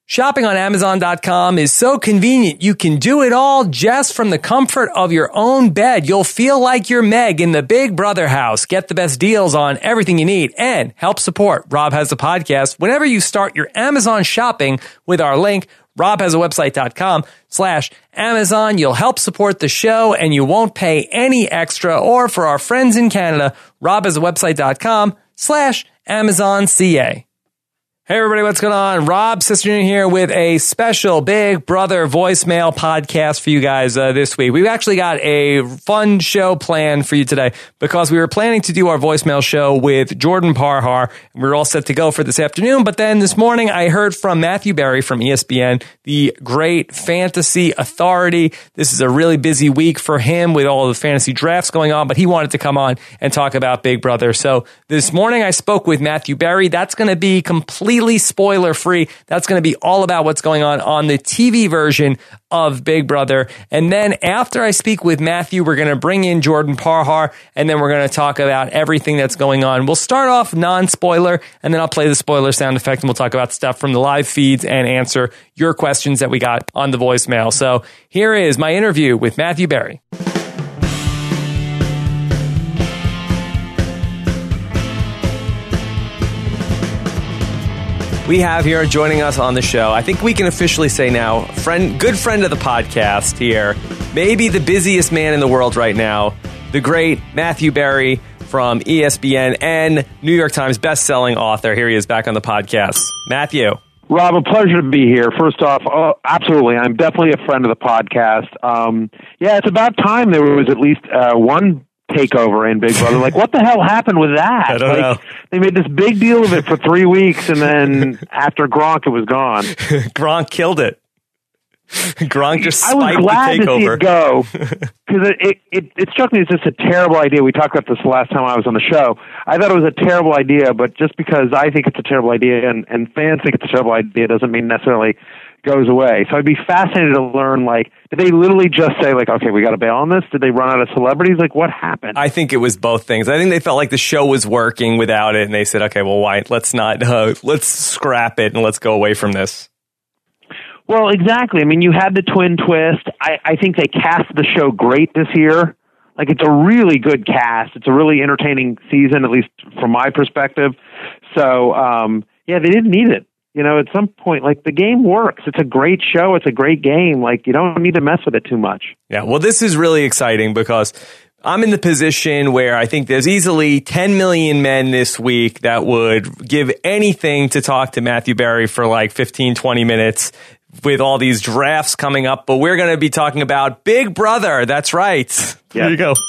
Shopping on Amazon.com is so convenient. You can do it all just from the comfort of your own bed. You'll feel like you're Meg in the Big Brother house. Get the best deals on everything you need and help support Rob Has a Podcast whenever you start your Amazon shopping with our link, robhasawebsite.com/Amazon. You'll help support the show and you won't pay any extra. Or for our friends in Canada, robhasawebsite.com/AmazonCA. Hey everybody, what's going on? Rob Cesternino here with a special Big Brother voicemail podcast for you guys this week. We've actually got a fun show planned for you today because we were planning to do our voicemail show with Jordan Parhar. We were all set to go for this afternoon, but then this morning I heard from Matthew Berry from ESPN, the great fantasy authority. This is a really busy week for him with all the fantasy drafts going on, but he wanted to come on and talk about Big Brother. So this morning I spoke with Matthew Berry. That's going to be completely spoiler free. That's going to be all about what's going on the TV version of Big Brother. And then after I speak with Matthew, we're going to bring in Jordan Parhar, and then we're going to talk about everything that's going on. We'll start off non-spoiler, and then I'll play the spoiler sound effect, and we'll talk about stuff from the live feeds and answer your questions that we got on the voicemail. So here is my interview with Matthew Berry. We have here joining us on the show, I think we can officially say now, good friend of the podcast here, maybe the busiest man in the world right now, the great Matthew Berry from ESPN and New York Times bestselling author. Here he is back on the podcast. Matthew. Rob, a pleasure to be here. First off, absolutely, I'm definitely a friend of the podcast. Yeah, it's about time there was at least one takeover in Big Brother. Like, what the hell happened with that? I don't know. They made this big deal of it for 3 weeks, and then after Gronk, it was gone. Gronk killed it. Gronk just spiked the takeover. I was glad to see it go, because it struck me as just a terrible idea. We talked about this the last time I was on the show. I thought it was a terrible idea, but just because I think it's a terrible idea and fans think it's a terrible idea doesn't mean necessarily goes away. So I'd be fascinated to learn, like, did they literally just say, like, okay, we got to bail on this? Did they run out of celebrities? Like, what happened? I think it was both things. I think they felt like the show was working without it, and they said, okay, well, why? Let's not, let's scrap it and let's go away from this. Well, exactly. I mean, you had the twin twist. I think they cast the show great this year. Like, it's a really good cast. It's a really entertaining season, at least from my perspective. So, yeah, they didn't need it. You know, at some point, like, the game works. It's a great show. It's a great game. Like, you don't need to mess with it too much. Yeah, well, this is really exciting because I'm in the position where I think there's easily 10 million men this week that would give anything to talk to Matthew Berry for like 15, 20 minutes with all these drafts coming up. But we're going to be talking about Big Brother. That's right. Yeah. There you go.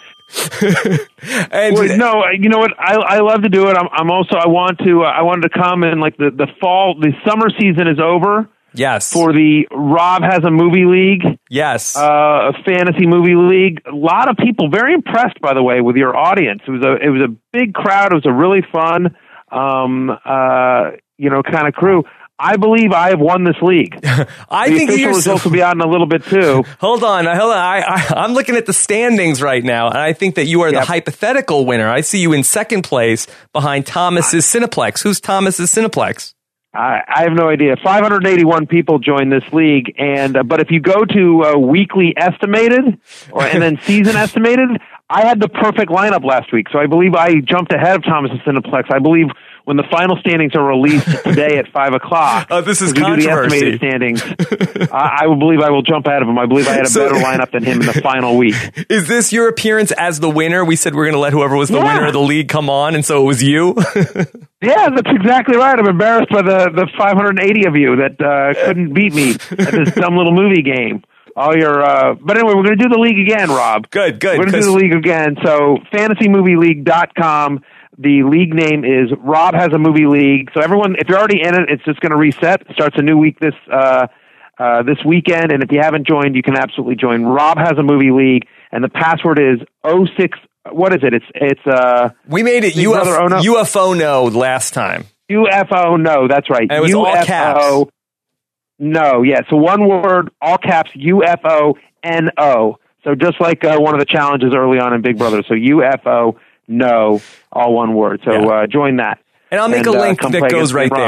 And well, no, you know what? I love to do it. I wanted to come and, like, the summer season is over. Yes. For the Rob Has a Movie League. Yes. A fantasy movie league. A lot of people very impressed, by the way, with your audience. It was a big crowd. It was a really fun, kind of crew. I believe I have won this league. I the think official results will be out in a little bit too. Hold on. I'm looking at the standings right now, and I think that you are the hypothetical winner. I see you in second place behind Thomas's Cineplex. Who's Thomas's Cineplex? I have no idea. 581 people joined this league, but if you go to weekly estimated and then season estimated, I had the perfect lineup last week, so I believe I jumped ahead of Thomas's Cineplex. I believe when the final standings are released today at 5 o'clock, this is controversy. The estimated standings, I will believe I will jump ahead of him. I believe I had a better lineup than him in the final week. Is this your appearance as the winner? We said we're going to let whoever was the winner of the league come on, and so it was you? Yeah, that's exactly right. I'm embarrassed by the 580 of you that couldn't beat me at this dumb little movie game. But anyway, we're going to do the league again, Rob. Good. We're going to do the league again. So, fantasymovieleague.com. The league name is Rob Has a Movie League. So everyone, if you're already in it, it's just going to reset. It starts a new week this weekend. And if you haven't joined, you can absolutely join. Rob Has a Movie League. And the password is 06. What is it? It's we made it UFO no last time. UFO no, that's right. And it was UFO all caps. No, yeah. So one word, all caps, UFO NO. So just like one of the challenges early on in Big Brother. So UFO no, all one word. So join that. And I'll make a link that goes right there.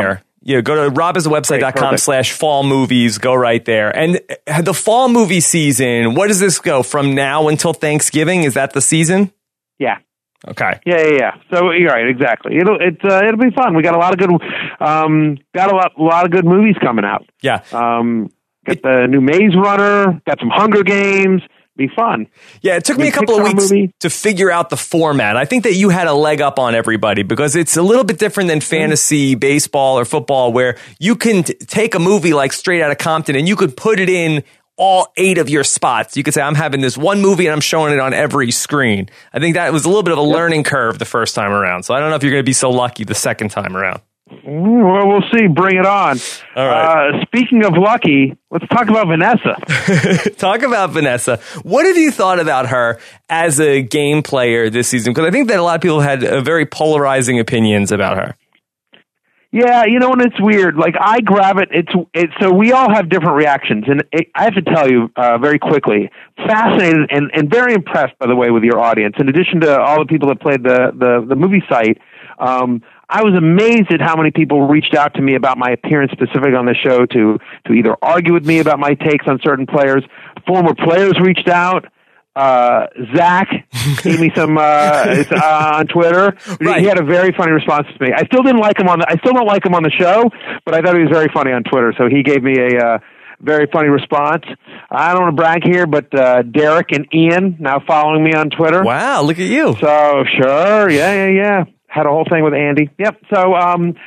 go to robisthewebsite.com/fall movies. Go right there. And the fall movie season, what does this go from now until Thanksgiving? Is that the season? Yeah. Okay. Yeah. So you're right, exactly. It'll be fun. We got a lot of good lot of good movies coming out. Yeah. Got the new Maze Runner. Got some Hunger Games. Be fun. Yeah, it took me a couple of weeks to figure out the format. I think that you had a leg up on everybody because it's a little bit different than fantasy baseball or football, where you can take a movie like Straight Outta Compton and you could put it in all 8 of your spots. You could say, I'm having this one movie and I'm showing it on every screen. I think that was a little bit of a learning curve the first time around. So I don't know if you're going to be so lucky the second time around. Well, we'll see. Bring it on. All right. Speaking of lucky, let's talk about Vanessa. Talk about Vanessa. What have you thought about her as a game player this season? Because I think that a lot of people had very polarizing opinions about her. Yeah, and it's weird. Like, I grab it. So we all have different reactions. And I have to tell you very quickly, fascinated and very impressed, by the way, with your audience. In addition to all the people that played the movie site, I was amazed at how many people reached out to me about my appearance specific on the show to either argue with me about my takes on certain players. Former players reached out. Zach gave me some on Twitter. Right. He had a very funny response to me. I still don't like him on the show, but I thought he was very funny on Twitter. So he gave me a very funny response. I don't want to brag here, but Derek and Ian now following me on Twitter. Wow, look at you. So sure, yeah. Had a whole thing with Andy. Yep. So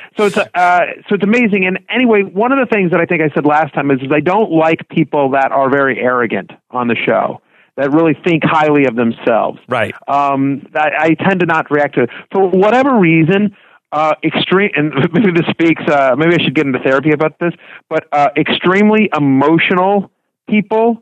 it's amazing. And anyway, one of the things that I think I said last time is I don't like people that are very arrogant on the show, that really think highly of themselves. Right. I tend to not react to it. For whatever reason, extreme, and maybe this speaks, maybe I should get into therapy about this, but extremely emotional people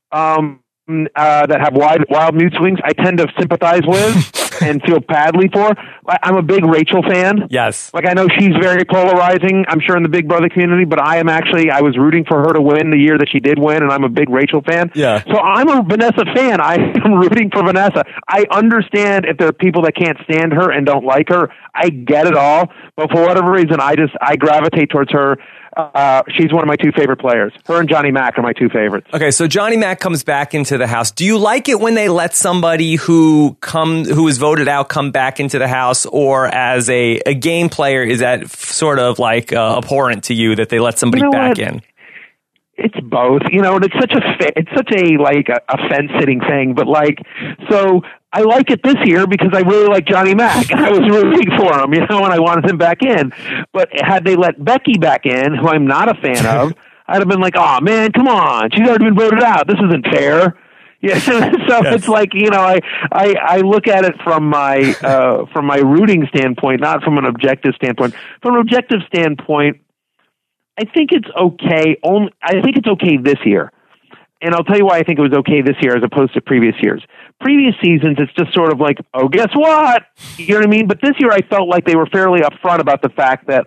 that have wild mood swings, I tend to sympathize with and feel badly for. I'm a big Rachel fan. Yes. Like, I know she's very polarizing, I'm sure, in the Big Brother community, but I was rooting for her to win the year that she did win, and I'm a big Rachel fan. Yeah. So I'm a Vanessa fan. I am rooting for Vanessa. I understand if there are people that can't stand her and don't like her. I get it all. But for whatever reason, I gravitate towards her. She's one of my 2 favorite players. Her and Johnny Mac are my 2 favorites. Okay, so Johnny Mac comes back into the house. Do you like it when they let somebody who is voted out come back into the house, or as a game player, is that sort of like abhorrent to you that they let somebody back in? It's both, and it's such a fence sitting thing, but so I like it this year because I really like Johnny Mac. I was rooting for him, and I wanted him back in. But had they let Becky back in, who I'm not a fan of, I'd have been like, oh man, come on, she's already been voted out. This isn't fair. Yeah, so yes. It's like, I look at it from my rooting standpoint, not from an objective standpoint. From an objective standpoint, I think it's okay. I think it's okay this year. And I'll tell you why I think it was okay this year as opposed to previous years. Previous seasons, it's just sort of like, oh, guess what? You know what I mean? But this year I felt like they were fairly upfront about the fact that,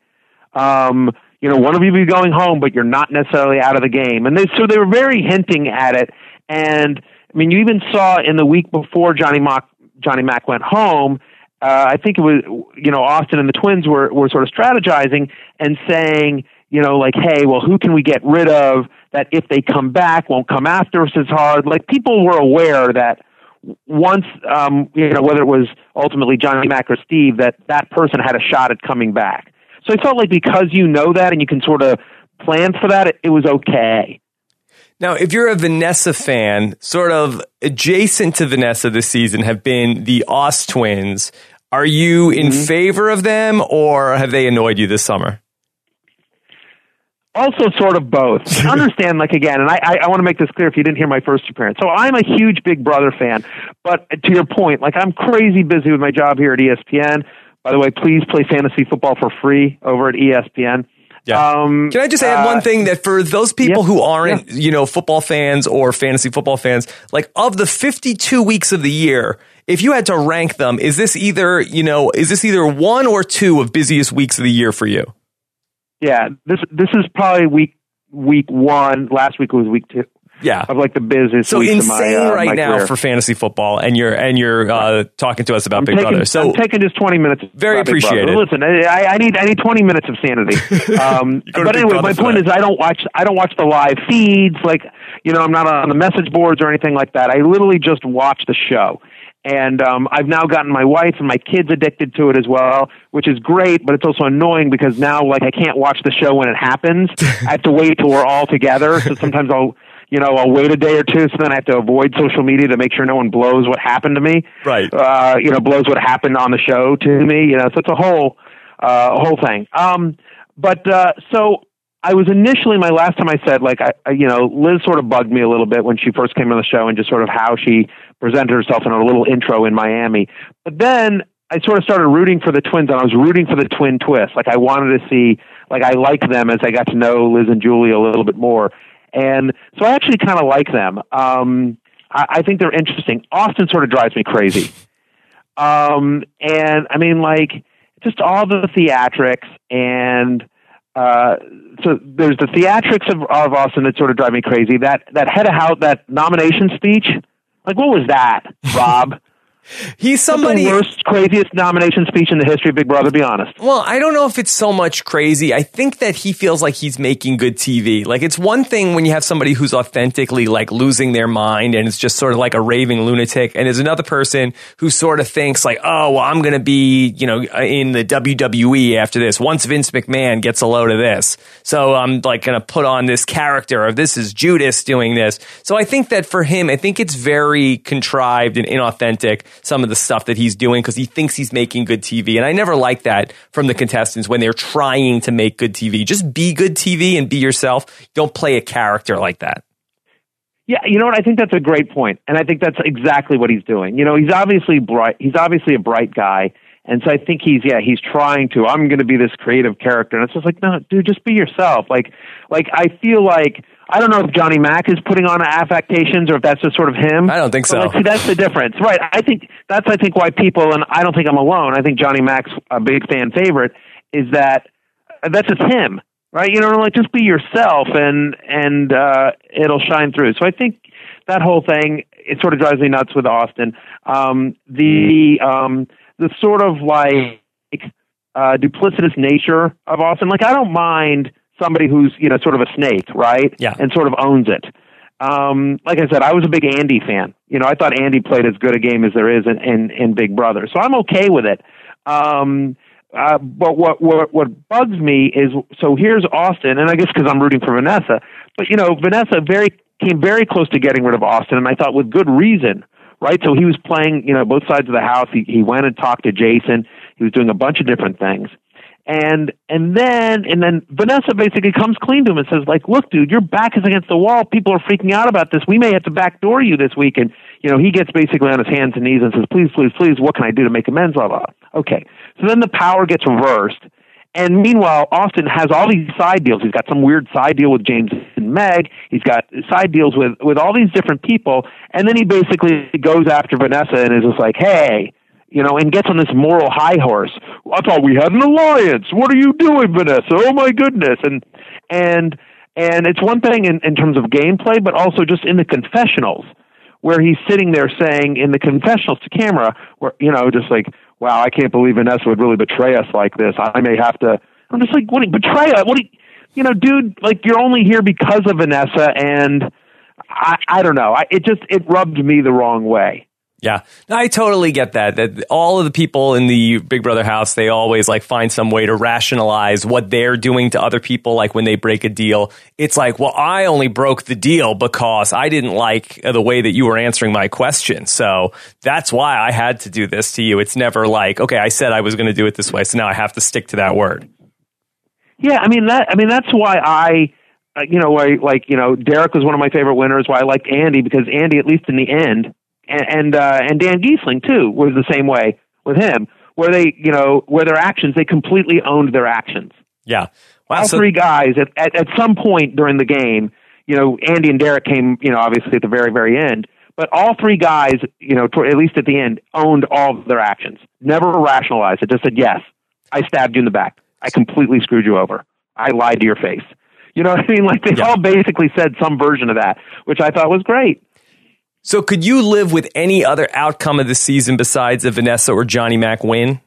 one of you will be going home, but you're not necessarily out of the game. And so they were very hinting at it. And, I mean, you even saw in the week before Johnny Mac went home, I think it was, Austin and the Twins were sort of strategizing and saying, hey, well, who can we get rid of that if they come back won't come after us as hard? Like, people were aware that once, whether it was ultimately Johnny Mac or Steve, that person had a shot at coming back. So I felt like because you know that and you can sort of plan for that, it was okay. Now, if you're a Vanessa fan, sort of adjacent to Vanessa this season have been the Oz twins. Are you in favor of them, or have they annoyed you this summer? Also sort of both. Understand, again, and I want to make this clear if you didn't hear my first appearance. So I'm a huge Big Brother fan, but to your point, I'm crazy busy with my job here at ESPN. By the way, please play fantasy football for free over at ESPN. Yeah. Can I just add one thing that for those people who aren't, football fans or fantasy football fans, of the 52 weeks of the year, if you had to rank them, is this either 1 or 2 of busiest weeks of the year for you? Yeah, this is probably week 1. Last week was week 2. of like the business. So insane of my, right my now career. for fantasy football, and you're talking to us about Big Brother. So I'm taking just 20 minutes. Very appreciated. Listen, I need 20 minutes of sanity. But anyway, my point is I don't watch the live feeds. Like, you know, I'm not on the message boards or anything like that. I literally just watch the show. And I've now gotten my wife and my kids addicted to it as well, which is great, but it's also annoying because now, like, I can't watch the show when it happens. I have to wait till we're all together. So sometimes I'll wait a day or two, so then I have to avoid social media to make sure no one blows what happened to me. Right. Blows what happened on the show to me. You know, so it's a whole thing. So I was initially, my last time I said, like, Liz sort of bugged me a little bit when she first came on the show and just sort of how she presented herself in a little intro in Miami. But then I sort of started rooting for the twins, and I was rooting for the twin twist. Like, I wanted to see, like, I liked them as I got to know Liz and Julie a little bit more. And so I actually kind of like them. I think they're interesting. Austin sort of drives me crazy. And I mean, like, just all the theatrics and, so there's the theatrics of Austin that sort of drive me crazy. That head of house, that nomination speech, like, what was that, Rob? He's somebody. The worst, craziest nomination speech in the history of Big Brother, be honest. Well, I don't know if it's so much crazy. I think that he feels like he's making good TV. Like, it's one thing when you have somebody who's authentically, like, losing their mind and it's just sort of like a raving lunatic. And there's another person who sort of thinks like, oh, well, I'm going to be, in the WWE after this. Once Vince McMahon gets a load of this. So I'm like going to put on this character, or this is Judas doing this. So I think that for him, I think it's very contrived and inauthentic, some of the stuff that he's doing, because he thinks he's making good TV. And I never like that from the contestants when they're trying to make good TV. Just be good TV and be yourself. Don't play a character like that. Yeah, you know what? I think that's a great point. And I think that's exactly what he's doing. You know, he's obviously bright. He's obviously a bright guy. And so I think he's trying to, I'm going to be this creative character. And it's just like, no, dude, just be yourself. Like I feel like, I don't know if Johnny Mac is putting on affectations or if that's just sort of him. I don't think so. Like, see, that's the difference. Right. I think why people, and I don't think I'm alone, I think Johnny Mac's a big fan favorite, is that that's just him. Right. You know, like, just be yourself and it'll shine through. So I think that whole thing, it sort of drives me nuts with Austin. The sort of like duplicitous nature of Austin. Like, I don't mind somebody who's, sort of a snake, right? Yeah. And sort of owns it. Like I said, I was a big Andy fan. I thought Andy played as good a game as there is in Big Brother. So I'm okay with it. But what bugs me is, so here's Austin, and I guess because I'm rooting for Vanessa, but Vanessa came very close to getting rid of Austin, and I thought with good reason, right? So he was playing, both sides of the house. He went and talked to Jason. He was doing a bunch of different things. And then Vanessa basically comes clean to him and says, like, look, dude, your back is against the wall. People are freaking out about this. We may have to backdoor you this week. And, he gets basically on his hands and knees and says, please, please, please, what can I do to make amends? Blah, blah. Okay. So then the power gets reversed. And meanwhile, Austin has all these side deals. He's got some weird side deal with James and Meg. He's got side deals with all these different people. And then he basically goes after Vanessa and is just like, hey, and gets on this moral high horse. I thought we had an alliance. What are you doing, Vanessa? Oh my goodness. And it's one thing in terms of gameplay, but also just in the confessionals, where he's sitting there saying in the confessionals to camera, where, just like, wow, I can't believe Vanessa would really betray us like this. I may have to. I'm just like, what? Betray us? What? Dude, like, you're only here because of Vanessa, and I don't know. It rubbed me the wrong way. Yeah, I totally get that. That all of the people in the Big Brother house, they always like find some way to rationalize what they're doing to other people. Like when they break a deal, it's like, well, I only broke the deal because I didn't like the way that you were answering my question. So that's why I had to do this to you. It's never like, okay, I said I was going to do it this way, so now I have to stick to that word. Yeah, that's why Derek was one of my favorite winners. Why I liked Andy, because Andy, at least in the end, and Dan Giesling too, was the same way with him, where they, where their actions, they completely owned their actions. Yeah. Wow. All three guys at some point during the game, Andy and Derek came, obviously at the very, very end, but all three guys, at least at the end, owned all of their actions. Never rationalized it. Just said, yes, I stabbed you in the back. I completely screwed you over. I lied to your face. You know what I mean? Like they all basically said some version of that, which I thought was great. So could you live with any other outcome of the season besides a Vanessa or Johnny Mac win?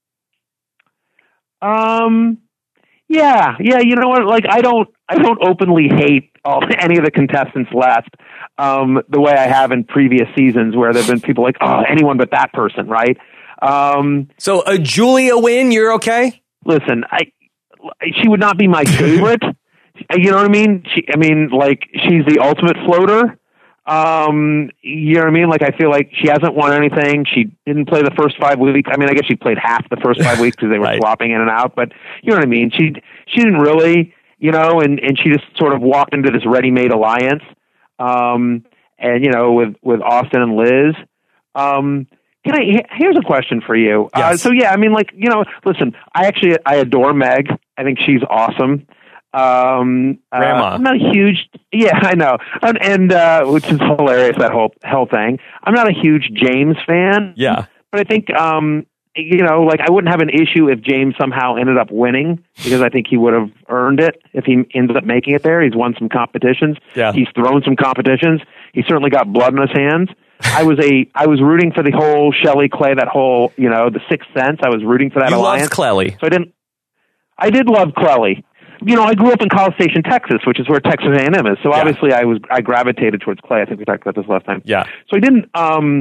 Yeah. You know what? Like I don't openly hate any of the contestants left, the way I have in previous seasons where there've been people like, oh, anyone but that person, right? So a Julia win, you're okay? Listen, she would not be my favorite. You know what I mean? She's the ultimate floater. You know what I mean? Like, I feel like she hasn't won anything. She didn't play the first 5 weeks. I mean, I guess she played half the first 5 weeks because they were swapping in and out, but you know what I mean? She didn't really, you know, and she just sort of walked into this ready-made alliance. And, you know, with Austin and Liz. Here's a question for you. Yes. So yeah, I mean, like, you know, listen, I adore Meg. I think she's awesome. Grandma. I'm not a huge, I know. And which is hilarious, that whole thing. I'm not a huge James fan. Yeah. But I think, you know, like I wouldn't have an issue if James somehow ended up winning because I think he would have earned it if he ended up making it there. He's won some competitions. Yeah. He's thrown some competitions. He certainly got blood in his hands. I was rooting for the whole Shelley Clay, that whole, you know, the Sixth Sense. I was rooting for that alliance. You loved Clelly. So I did love Clelly. You know, I grew up in College Station, Texas, which is where Texas A&M is. So obviously I gravitated towards Clay. I think we talked about this last time. Yeah. So I didn't,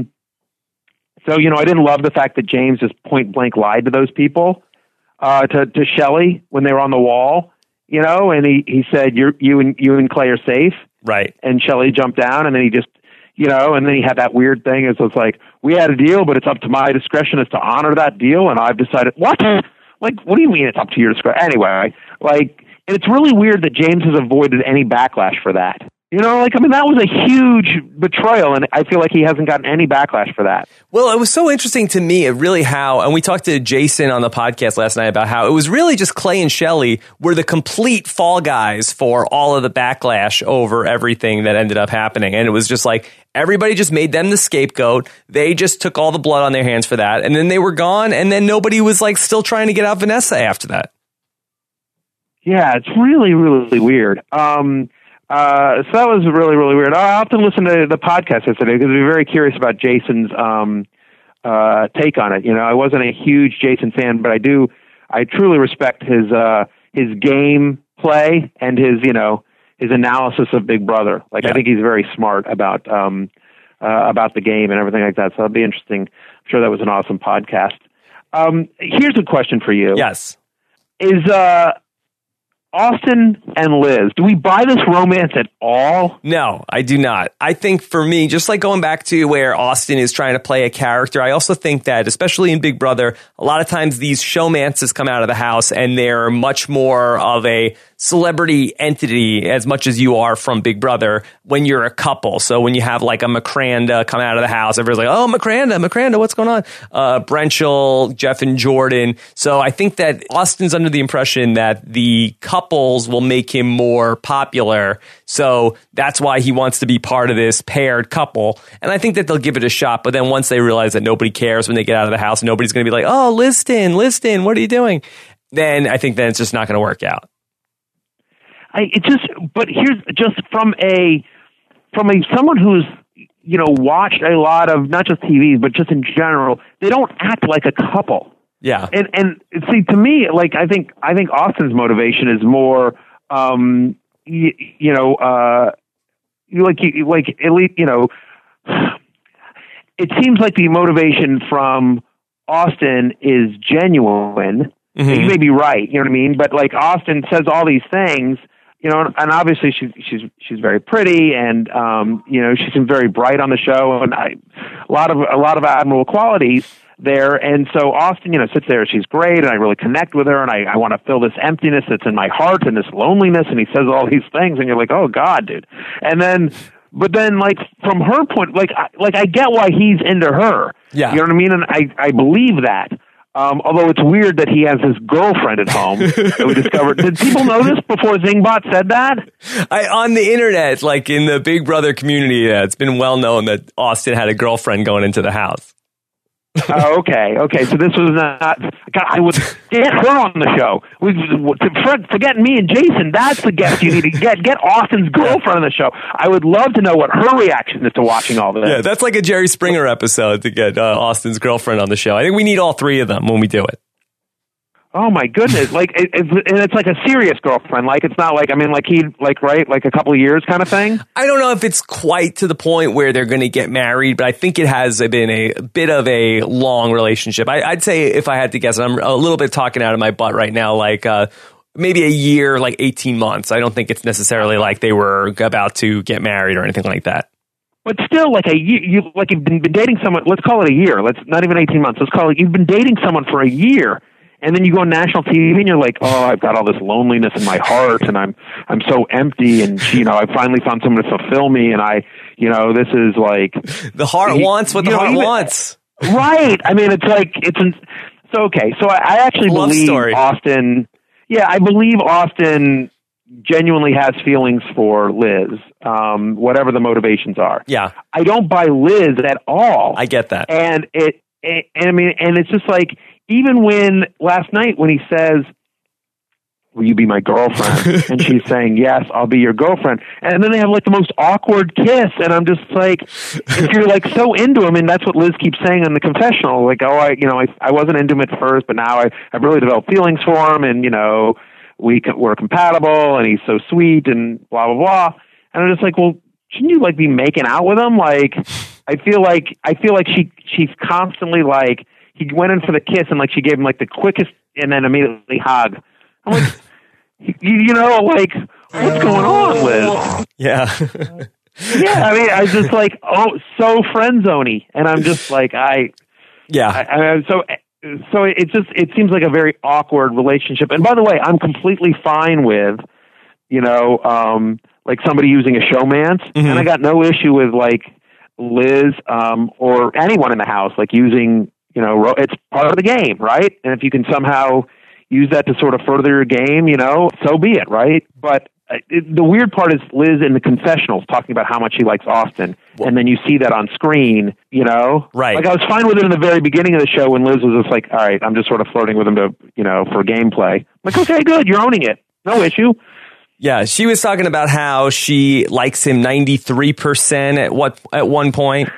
I didn't love the fact that James just point blank lied to those people, to Shelley when they were on the wall, you know, and he said, you and Clay are safe. Right. And Shelley jumped down and then he just, you know, and then he had that weird thing. It's like, we had a deal, but it's up to my discretion as to honor that deal. And I've decided, what? Like, what do you mean it's up to your discretion? Anyway, like, and it's really weird that James has avoided any backlash for that. You know, like, I mean, that was a huge betrayal, and I feel like he hasn't gotten any backlash for that. Well, it was so interesting to me, and we talked to Jason on the podcast last night about how it was really just Clay and Shelley were the complete fall guys for all of the backlash over everything that ended up happening. And it was just like, everybody just made them the scapegoat. They just took all the blood on their hands for that. And then they were gone, and then nobody was like still trying to get out Vanessa after that. Yeah, it's really, really weird. So that was really, really weird. I'll have to listen to the podcast yesterday because I'm very curious about Jason's take on it. You know, I wasn't a huge Jason fan, but I truly respect his game play and his analysis of Big Brother. Like, I think he's very smart about the game and everything like that. So it'll be interesting. I'm sure that was an awesome podcast. Here's a question for you. Yes. Is Austin and Liz, do we buy this romance at all? No, I do not. I think for me, just like going back to where Austin is trying to play a character, I also think that, especially in Big Brother, a lot of times these showmances come out of the house and they're much more of a celebrity entity as much as you are from Big Brother when you're a couple. So when you have like a McCranda come out of the house, everybody's like, oh, McCranda, what's going on? Brenchel, Jeff and Jordan. So I think that Austin's under the impression that the couples will make him more popular. So that's why he wants to be part of this paired couple. And I think that they'll give it a shot. But then once they realize that nobody cares when they get out of the house, nobody's going to be like, oh, Liston, what are you doing? Then I think that it's just not going to work out. But here's just from someone who's, you know, watched a lot of not just TV, but just in general, they don't act like a couple. Yeah. And see, to me, like, I think Austin's motivation is more, like at least, you know, it seems like the motivation from Austin is genuine. Mm-hmm. You may be right, you know what I mean? But like Austin says all these things, you know, and obviously she's very pretty, and you know, she seems very bright on the show, and a lot of admirable qualities there. And so Austin, you know, sits there. She's great, and I really connect with her, and I want to fill this emptiness that's in my heart and this loneliness. And he says all these things, and you're like, oh God, dude. But then, like, from her point, like I get why he's into her. Yeah, you know what I mean, and I believe that. Although it's weird that he has his girlfriend at home that we discovered. Did people know this before Zingbot said that? On the internet, like in the Big Brother community, it's been well known that Austin had a girlfriend going into the house. Oh, okay. So this was not. God, I would get her on the show. Forget me and Jason. That's the guest you need to get. Get Austin's girlfriend on the show. I would love to know what her reaction is to watching all this. Yeah, that's like a Jerry Springer episode to get Austin's girlfriend on the show. I think we need all three of them when we do it. Oh my goodness! Like, and it's like a serious girlfriend. Like, it's not like, I mean, like right, like a couple of years kind of thing. I don't know if it's quite to the point where they're going to get married, but I think it has been a bit of a long relationship. I'd say, if I had to guess, I'm a little bit talking out of my butt right now, like maybe a year, like 18 months. I don't think it's necessarily like they were about to get married or anything like that. But still, like a year, you've been dating someone. Let's call it a year. Let's not even 18 months. Let's call it. You've been dating someone for a year. And then you go on national TV and you're like, oh, I've got all this loneliness in my heart and I'm so empty, and I finally found someone to fulfill me, and this is like the heart wants what the heart wants. Right. I mean, it's like okay. So I actually believe Austin. Yeah, I believe Austin genuinely has feelings for Liz, whatever the motivations are. Yeah. I don't buy Liz at all. I get that. And it's just like, even when last night when he says, will you be my girlfriend? And she's saying, yes, I'll be your girlfriend. And then they have like the most awkward kiss. And I'm just like, if you're like so into him, and that's what Liz keeps saying in the confessional, like, oh, I wasn't into him at first, but now I've really developed feelings for him. And, we're compatible and he's so sweet and blah, blah, blah. And I'm just like, well, shouldn't you like be making out with him? Like, I feel like she's constantly like, he went in for the kiss and like she gave him like the quickest and then immediately hug. I'm like, like, what's going on, Liz? Yeah. Yeah, I mean, I was just like, oh, so friend zoney, and I'm just like, so it seems like a very awkward relationship. And by the way, I'm completely fine with, like somebody using a showmance, and I got no issue with like Liz or anyone in the house like using. It's part of the game, right? And if you can somehow use that to sort of further your game, so be it, right? But the weird part is Liz in the confessionals talking about how much she likes Austin, and then you see that on screen, Right. Like I was fine with it in the very beginning of the show when Liz was just like, all right, I'm just sort of flirting with him to, for gameplay. I'm like, okay, good, you're owning it. No issue. Yeah, she was talking about how she likes him 93% at one point.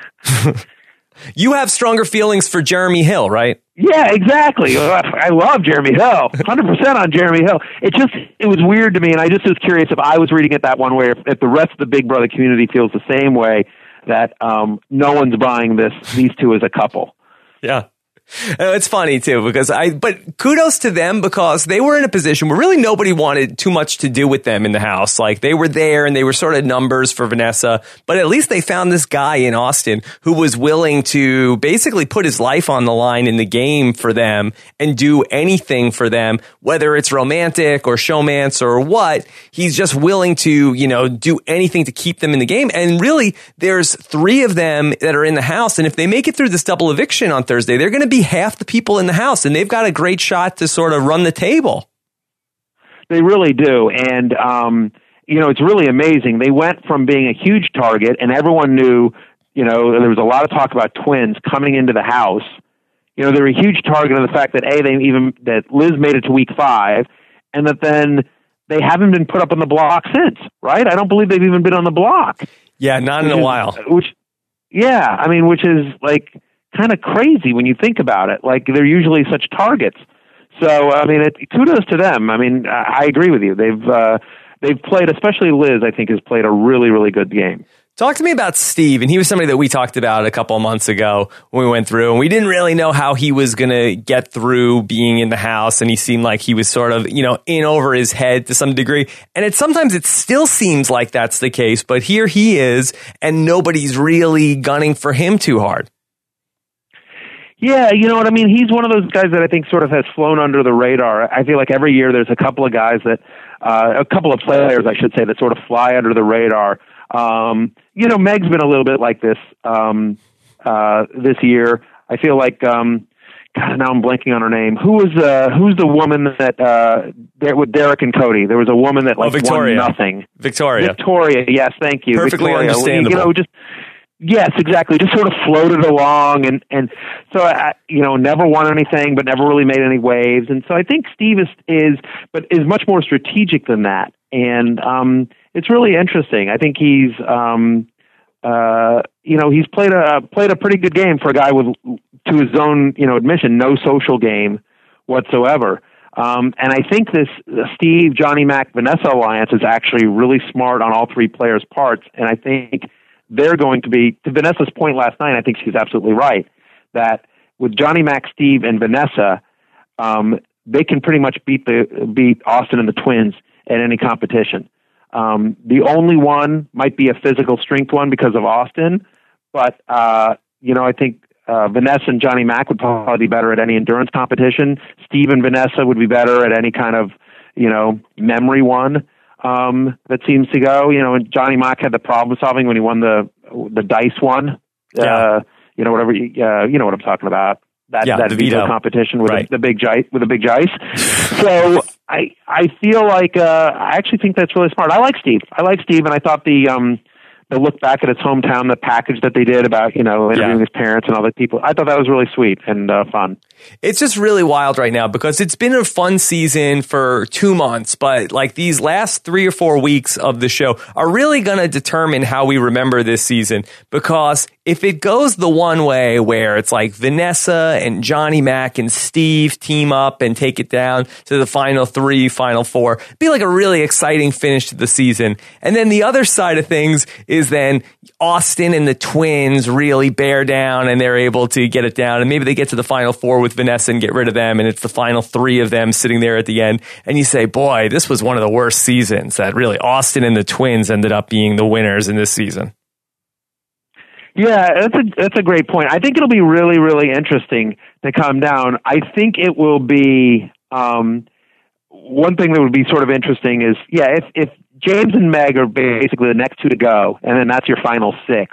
You have stronger feelings for Jeremy Hill, right? Yeah, exactly. I love Jeremy Hill. 100% on Jeremy Hill. It was weird to me, and I just was curious if I was reading it that one way, if the rest of the Big Brother community feels the same way, that no one's buying these two as a couple. Yeah. It's funny too, but kudos to them, because they were in a position where really nobody wanted too much to do with them in the house. Like, they were there and they were sort of numbers for Vanessa, but at least they found this guy in Austin who was willing to basically put his life on the line in the game for them and do anything for them, whether it's romantic or showmance or what. He's just willing to, do anything to keep them in the game. And really, there's 3 of them that are in the house. And if they make it through this double eviction on Thursday, they're going to be half the people in the house, and they've got a great shot to sort of run the table. They really do. And, it's really amazing. They went from being a huge target, and everyone knew, there was a lot of talk about twins coming into the house. They're a huge target of the fact that, that Liz made it to week 5, and that then they haven't been put up on the block since, right? I don't believe they've even been on the block. Yeah, not in a while. Which is like kind of crazy when you think about it. Like, they're usually such targets. So, I mean, kudos to them. I mean, I agree with you. They've played, especially Liz, I think, has played a really, really good game. Talk to me about Steve. And he was somebody that we talked about a couple of months ago when we went through, and we didn't really know how he was going to get through being in the house. And he seemed like he was sort of, in over his head to some degree. And sometimes it still seems like that's the case, but here he is, and nobody's really gunning for him too hard. Yeah, you know what I mean? He's one of those guys that I think sort of has flown under the radar. I feel like every year there's a couple of guys a couple of players, I should say, that sort of fly under the radar. Meg's been a little bit like this this year. I feel like, God, now I'm blanking on her name. Who's the woman that with Derek and Cody? There was a woman that won nothing. Victoria, yes, thank you. Perfectly Victoria. understandable. Yes, exactly. Just sort of floated along, and so never won anything, but never really made any waves. And so I think Steve is much more strategic than that, and it's really interesting. I think he's he's played a pretty good game for a guy with, to his own admission, no social game whatsoever. And I think this Steve, Johnny Mac, Vanessa alliance is actually really smart on all three players' parts, and I think they're going to be, to Vanessa's point last night, I think she's absolutely right, that with Johnny Mac, Steve, and Vanessa, they can pretty much beat Austin and the Twins at any competition. The only one might be a physical strength one because of Austin, but I think Vanessa and Johnny Mac would probably be better at any endurance competition. Steve and Vanessa would be better at any kind of memory one. That seems to go, and Johnny Mac had the problem solving when he won the dice one. Yeah. Whatever, you know what I'm talking about. That veto competition with the big dice. So I feel like, I actually think that's really smart. I like Steve, and I thought the look back at his hometown, the package that they did about, interviewing his parents and all the people, I thought that was really sweet and fun. It's just really wild right now because it's been a fun season for 2 months, but like these last 3 or 4 weeks of the show are really going to determine how we remember this season, because if it goes the one way where it's like Vanessa and Johnny Mac and Steve team up and take it down to the final 3, final 4, it'd be like a really exciting finish to the season. And then the other side of things is then Austin and the Twins really bear down and they're able to get it down, and maybe they get to the final 4 with Vanessa and get rid of them, and it's the final 3 of them sitting there at the end, and you say, boy, this was one of the worst seasons, that really Austin and the Twins ended up being the winners in this season. Yeah, that's a great point. I think it'll be really, really interesting to come down. I think it will be, one thing that would be sort of interesting is, if James and Meg are basically the next 2 to go, and then that's your final 6,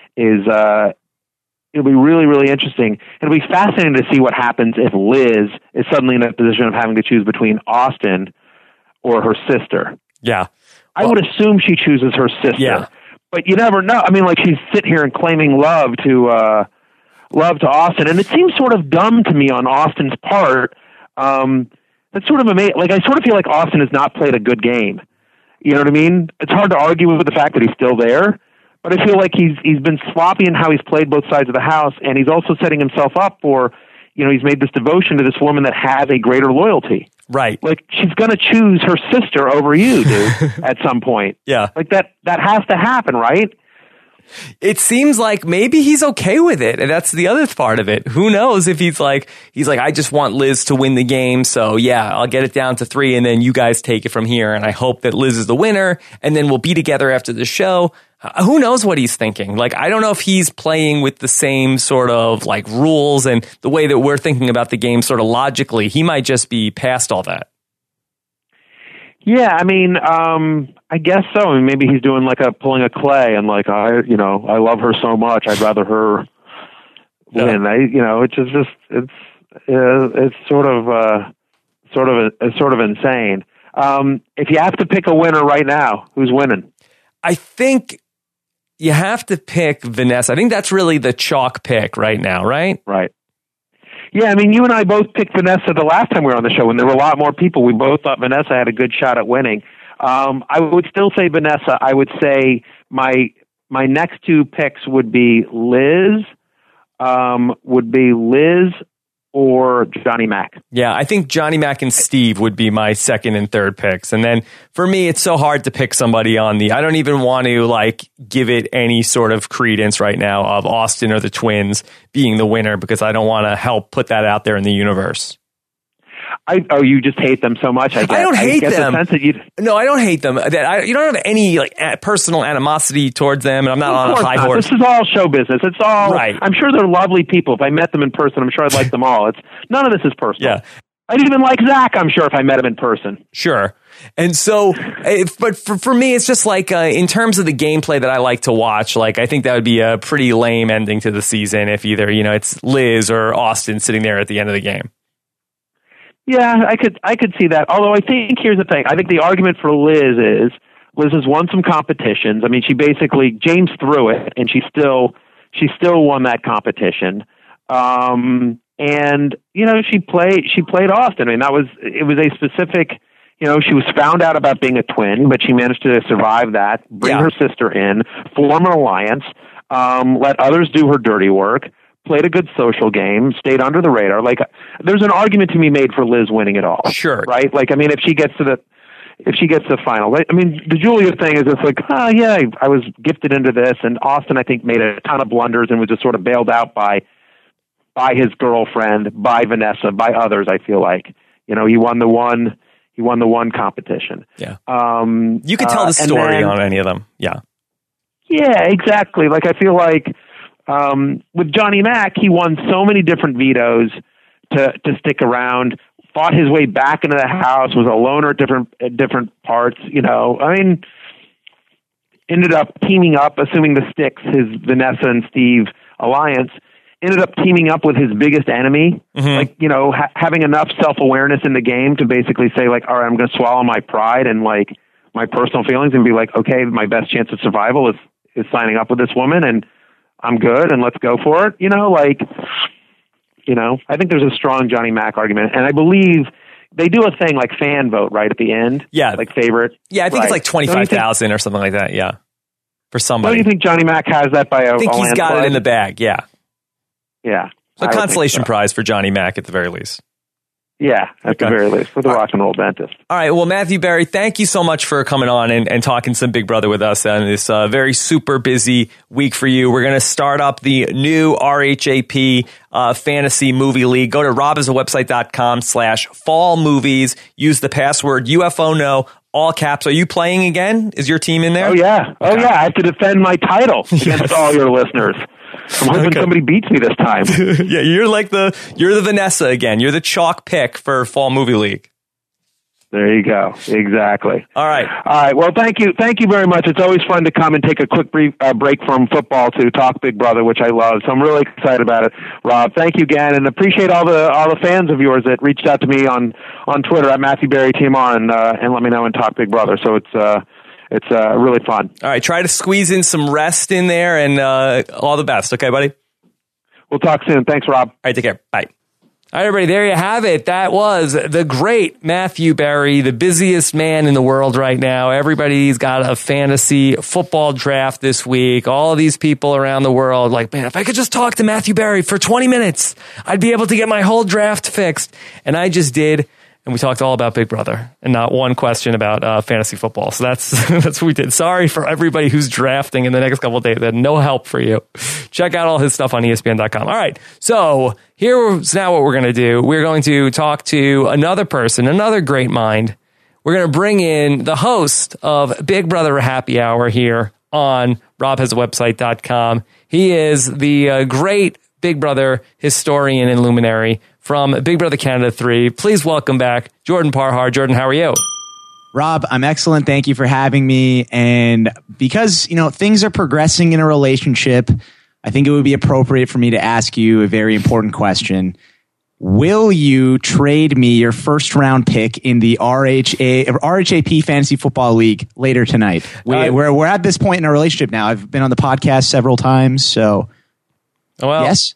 it'll be really, really interesting. It'll be fascinating to see what happens if Liz is suddenly in a position of having to choose between Austin or her sister. Yeah. I would assume she chooses her sister. Yeah. But you never know. I mean, like, she's sitting here and claiming love to Austin, and it seems sort of dumb to me on Austin's part. That's sort of amazing. Like, I sort of feel like Austin has not played a good game. You know what I mean? It's hard to argue with the fact that he's still there, but I feel like he's been sloppy in how he's played both sides of the house, and he's also setting himself up for, he's made this devotion to this woman that has a greater loyalty. Right. Like, she's going to choose her sister over you, dude, at some point. Yeah. Like, that has to happen, right? It seems like maybe he's okay with it, and that's the other part of it. Who knows if he's like, I just want Liz to win the game, so yeah, I'll get it down to 3, and then you guys take it from here, and I hope that Liz is the winner, and then we'll be together after the show. Who knows what he's thinking? Like, I don't know if he's playing with the same sort of like rules and the way that we're thinking about the game sort of logically. He might just be past all that. Yeah, I mean, I guess so. I mean, maybe he's doing like pulling a Clay and like, I love her so much, I'd rather her win. It's sort of insane. If you have to pick a winner right now, who's winning? I think you have to pick Vanessa. I think that's really the chalk pick right now, right? Right. Yeah, I mean, you and I both picked Vanessa the last time we were on the show, and there were a lot more people. We both thought Vanessa had a good shot at winning. I would still say Vanessa. I would say my next 2 picks would be Liz or Johnny Mac. Yeah, I think Johnny Mac and Steve would be my second and third picks. And then for me, it's so hard to pick somebody I don't even want to like give it any sort of credence right now of Austin or the Twins being the winner, because I don't want to help put that out there in the universe. You just hate them so much. I don't hate them. The sense that no, I don't hate them. You don't have any like personal animosity towards them, and I'm not on a high horse. This is all show business. It's all right. I'm sure they're lovely people. If I met them in person, I'm sure I'd like them all. None of this is personal. Yeah. I'd even like Zach, I'm sure, if I met him in person. Sure. And so, but for me, it's just like in terms of the gameplay that I like to watch, like I think that would be a pretty lame ending to the season if either, it's Liz or Austin sitting there at the end of the game. Yeah, I could see that. Although I think here's the thing. I think the argument for Liz is Liz has won some competitions. I mean, James threw it, and she still won that competition. And she played Austin. I mean, it was a specific. She was found out about being a twin, but she managed to survive that, bring her sister in, form an alliance, let others do her dirty work, played a good social game, stayed under the radar. Like, there's an argument to be made for Liz winning it all. Sure. Right? Like, I mean, if she gets to the final, I mean, the Julia thing is just like, I was gifted into this, and Austin, I think, made a ton of blunders and was just sort of bailed out by his girlfriend, by Vanessa, by others. I feel like, he won the one competition. Yeah. You could tell the story on any of them. Yeah. Yeah, exactly. Like, I feel like with Johnny Mac, he won so many different vetoes to stick around, fought his way back into the house, was a loner at different parts. I mean, ended up teaming up, assuming the Sticks, his Vanessa and Steve alliance, ended up teaming up with his biggest enemy, like, having enough self-awareness in the game to basically say, like, all right, I'm going to swallow my pride and, like, my personal feelings and be like, okay, my best chance of survival is signing up with this woman, and I'm good, and let's go for it. I think there's a strong Johnny Mac argument, and I believe they do a thing like fan vote right at the end. Yeah. Like favorite. Yeah, I think it's like 25,000 or something like that, yeah, for somebody. Don't you think Johnny Mac has that by a I think he's got landslide? it in the bag, yeah. Yeah. A consolation prize for Johnny Mac at the very least. Yeah, at the very least, for the rock and roll dentist. All right. Well, Matthew Berry, thank you so much for coming on and talking some Big Brother with us on this very super busy week for you. We're going to start up the new RHAP Fantasy Movie League. Go to robisawebsite.com/fall movies. Use the password UFOno, all caps. Are you playing again? Is your team in there? Oh, yeah. Okay. Oh, yeah. I have to defend my title against all your listeners. I'm hoping somebody beats me this time. Yeah, you're the Vanessa again. You're the chalk pick for Fall Movie League. There you go. Exactly. All right. Well, thank you. Thank you very much. It's always fun to come and take a quick brief break from football to talk Big Brother, which I love. So I'm really excited about it, Rob. Thank you again, and appreciate all the fans of yours that reached out to me on Twitter at Matthew Berry TMR and let me know and talk Big Brother. So it's really fun. All right. Try to squeeze in some rest in there, and all the best. Okay, buddy? We'll talk soon. Thanks, Rob. All right. Take care. Bye. All right, everybody, there you have it. That was the great Matthew Berry, the busiest man in the world right now. Everybody's got a fantasy football draft this week. All of these people around the world, like, man, if I could just talk to Matthew Berry for 20 minutes, I'd be able to get my whole draft fixed. And I just did. And we talked all about Big Brother and not one question about fantasy football. So that's what we did. Sorry for everybody who's drafting in the next couple of days. I had no help for you. Check out all his stuff on ESPN.com. All right. So here's now what we're going to do. We're going to talk to another person, another great mind. We're going to bring in the host of Big Brother Happy Hour here on robhasawebsite.com. He is the great Big Brother historian and luminary from Big Brother Canada 3. Please welcome back Jordan Parhar. Jordan, how are you? Rob, I'm excellent. Thank you for having me. And because, things are progressing in a relationship, I think it would be appropriate for me to ask you a very important question. Will you trade me your first round pick in the RHAP Fantasy Football League later tonight? We're at this point in our relationship now. I've been on the podcast several times, so well, yes.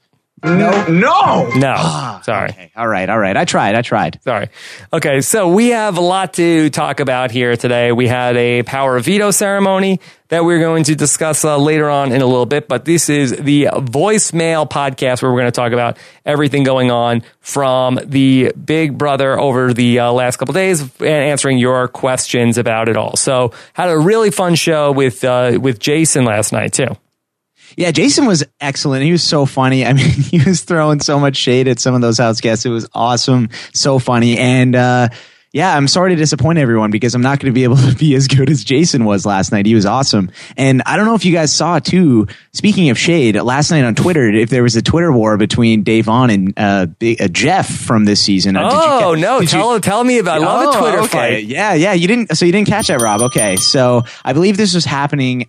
No. Sorry. Okay. All right. I tried. Sorry. Okay. So we have a lot to talk about here today. We had a power of veto ceremony that we're going to discuss later on in a little bit, but this is the voicemail podcast where we're going to talk about everything going on from the Big Brother over the last couple of days and answering your questions about it all. So had a really fun show with Jason last night too. Yeah, Jason was excellent. He was so funny. I mean, he was throwing so much shade at some of those house guests. It was awesome. So funny. And I'm sorry to disappoint everyone because I'm not going to be able to be as good as Jason was last night. He was awesome. And I don't know if you guys saw too, speaking of shade, last night on Twitter, if there was a Twitter war between Dave Vaughn and Jeff from this season. Tell me about it. I love a Twitter fight. Yeah. You didn't catch that, Rob. Okay. So I believe this was happening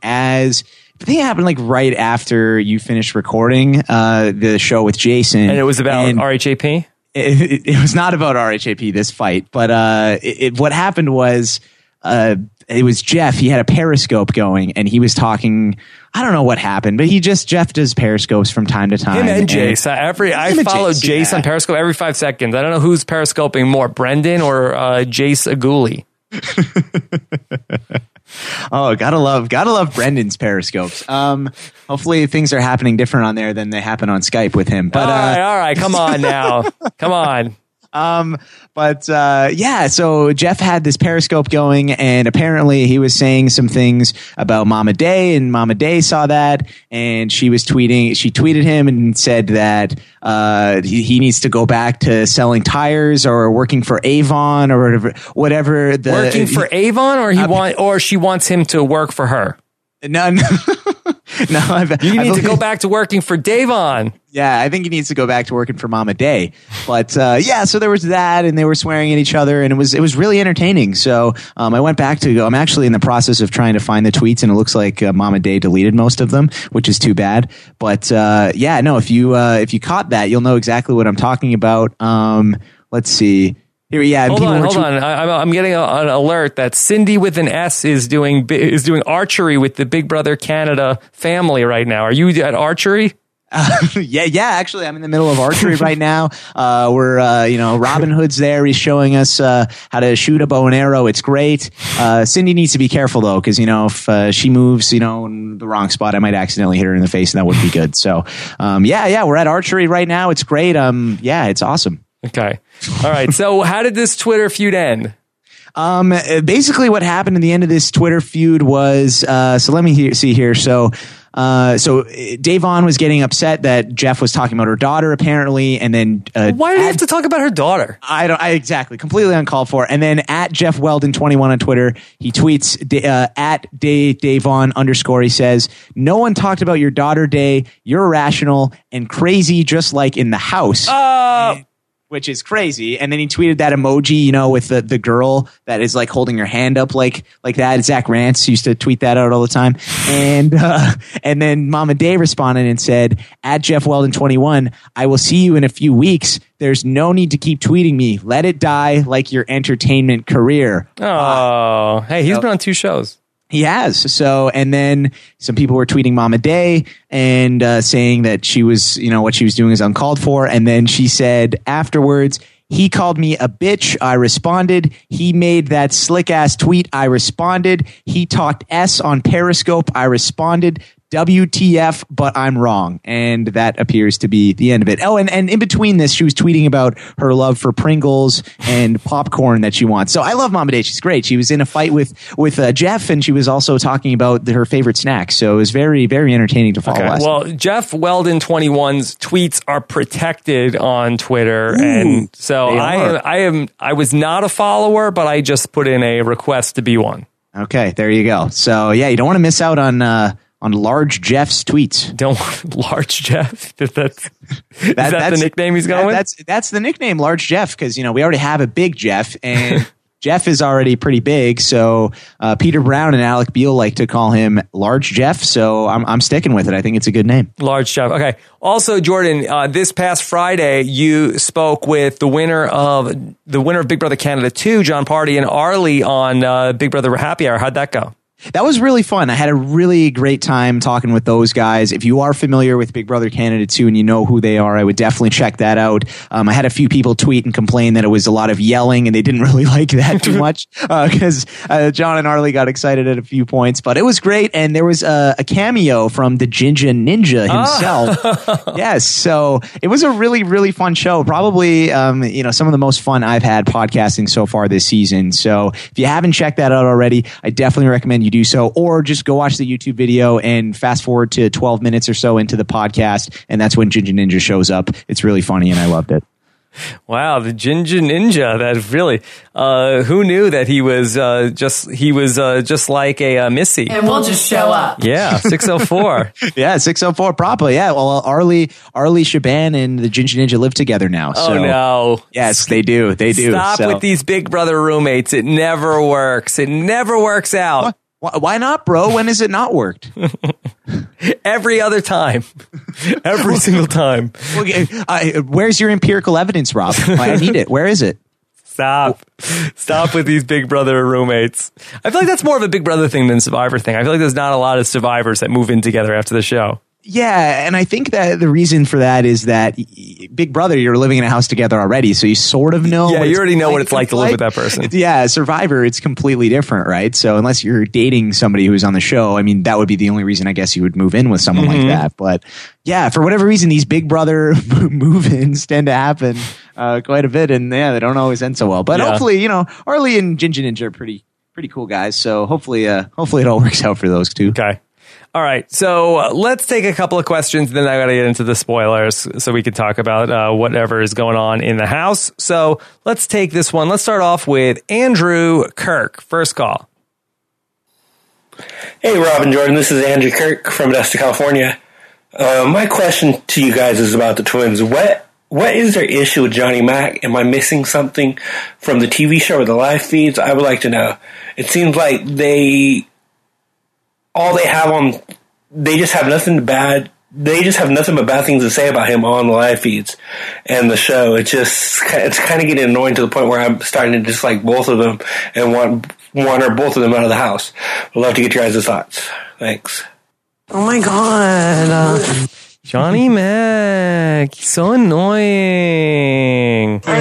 I think it happened like right after you finished recording the show with Jason. And it was about RHAP? It was not about RHAP, this fight. But what happened was it was Jeff. He had a Periscope going, and he was talking. I don't know what happened, but Jeff does Periscopes from time to time. Him and Jace. I follow Jace on Periscope every 5 seconds. I don't know who's Periscoping more, Brendan or Jace Aguli. Oh, gotta love Brendan's Periscopes. Hopefully things are happening different on there than they happen on Skype with him. But all right, come on now, come on. So Jeff had this Periscope going, and apparently he was saying some things about Mama Day, and Mama Day saw that, and she tweeted him and said that he needs to go back to selling tires or working for Avon or whatever. Working for Avon, or she wants him to work for her. No. You need to go back to working for Davon. Yeah, I think he needs to go back to working for Mama Day. But so there was that, and they were swearing at each other, and it was really entertaining. So I went back to I'm actually in the process of trying to find the tweets, and it looks like Mama Day deleted most of them, which is too bad. But if you caught that, you'll know exactly what I'm talking about. Let's see. Hold on. I'm getting an alert that Cindy with an S is doing archery with the Big Brother Canada family right now. Are you at archery? Actually, I'm in the middle of archery right now. Robin Hood's there. He's showing us how to shoot a bow and arrow. It's great. Cindy needs to be careful though, because if she moves, in the wrong spot, I might accidentally hit her in the face, and that wouldn't be good. So, we're at archery right now. It's great. It's awesome. Okay. All right. So how did this Twitter feud end? Basically what happened at the end of this Twitter feud was, so let me see here. So Davon was getting upset that Jeff was talking about her daughter apparently. And then, why did he have to talk about her daughter? Exactly. Completely uncalled for. And then at Jeff Weldon 21 on Twitter, he tweets, at Davon_, he says, "No one talked about your daughter, Day. You're irrational and crazy, just like in the house." Which is crazy. And then he tweeted that emoji, with the girl that is like holding her hand up like that. Zach Rance used to tweet that out all the time. And then Mama Day responded and said, at Jeff Weldon 21, "I will see you in a few weeks. There's no need to keep tweeting me. Let it die like your entertainment career." Oh, hey, he's been on 2 shows. He has. So, and then some people were tweeting Mama Day and saying that she was, what she was doing is uncalled for. And then she said afterwards, "He called me a bitch. I responded. He made that slick ass tweet. I responded. He talked S on Periscope. I responded. WTF, but I'm wrong." And that appears to be the end of it. Oh, and in between this, she was tweeting about her love for Pringles and popcorn that she wants. So I love Mama Day. She's great. She was in a fight with Jeff, and she was also talking about her favorite snacks. So it was very, very entertaining to follow. Okay. Well, Jeff Weldon 21's tweets are protected on Twitter. Ooh, and so I was not a follower, but I just put in a request to be one. Okay, there you go. So you don't want to miss out on Large Jeff's tweets. Large Jeff? Is that the nickname he's going with? That's the nickname, Large Jeff, because we already have a big Jeff, and Jeff is already pretty big. So Peter Brown and Alec Beal like to call him Large Jeff. So I'm sticking with it. I think it's a good name. Large Jeff. Okay. Also, Jordan, this past Friday, you spoke with the winner of Big Brother Canada 2, John Party, and Arlie on Big Brother Happy Hour. How'd that go? That was really fun. I had a really great time talking with those guys. If you are familiar with Big Brother Canada 2 and you know who they are, I would definitely check that out. I had a few people tweet and complain that it was a lot of yelling and they didn't really like that too much because John and Arlie got excited at a few points. But it was great. And there was a cameo from the Ginger Ninja himself. Yes. So it was a really, really fun show. Probably, some of the most fun I've had podcasting so far this season. So if you haven't checked that out already, I definitely recommend you do so, or just go watch the YouTube video and fast forward to 12 minutes or so into the podcast, and that's when Ginger Ninja shows up. It's really funny, and I loved it. Wow, the Ginger Ninja! That really, who knew that he was just like a Missy, and we'll just show up. Yeah, 604. Yeah, 604 proper. Yeah, well, Arlie Shaban and the Ginger Ninja live together now. So. Oh no! Yes, they do. They do. Stop with these Big Brother roommates. It never works. It never works out. Why not, bro? When has it not worked? Every other time. Every single time. Okay, where's your empirical evidence, Rob? I need it. Where is it? Stop with these Big Brother roommates. I feel like that's more of a Big Brother thing than Survivor thing. I feel like there's not a lot of survivors that move in together after the show. Yeah, and I think that the reason for that is that Big Brother, you're living in a house together already, so you sort of know. Yeah, you already know what it's like to live with that person. Yeah, Survivor, it's completely different, right? So unless you're dating somebody who's on the show, I mean, that would be the only reason I guess you would move in with someone like that. But yeah, for whatever reason, these Big Brother move-ins tend to happen quite a bit, and yeah, they don't always end so well. But hopefully, Arlie and Ginger Ninja are pretty cool guys, so hopefully it all works out for those two. Okay. All right, so let's take a couple of questions, then I got to get into the spoilers so we can talk about whatever is going on in the house. So let's take this one. Let's start off with Andrew Kirk. First call. Hey, Rob and Jordan. This is Andrew Kirk from Modesto, California. My question to you guys is about the twins. What is their issue with Johnny Mac? Am I missing something from the TV show or the live feeds? I would like to know. It seems like they just have nothing bad. They just have nothing but bad things to say about him on the live feeds and the show. It's kind of getting annoying to the point where I'm starting to dislike both of them and want one or both of them out of the house. I'd love to get your guys' thoughts. Thanks. Oh my God. Johnny Mac, he's so annoying. I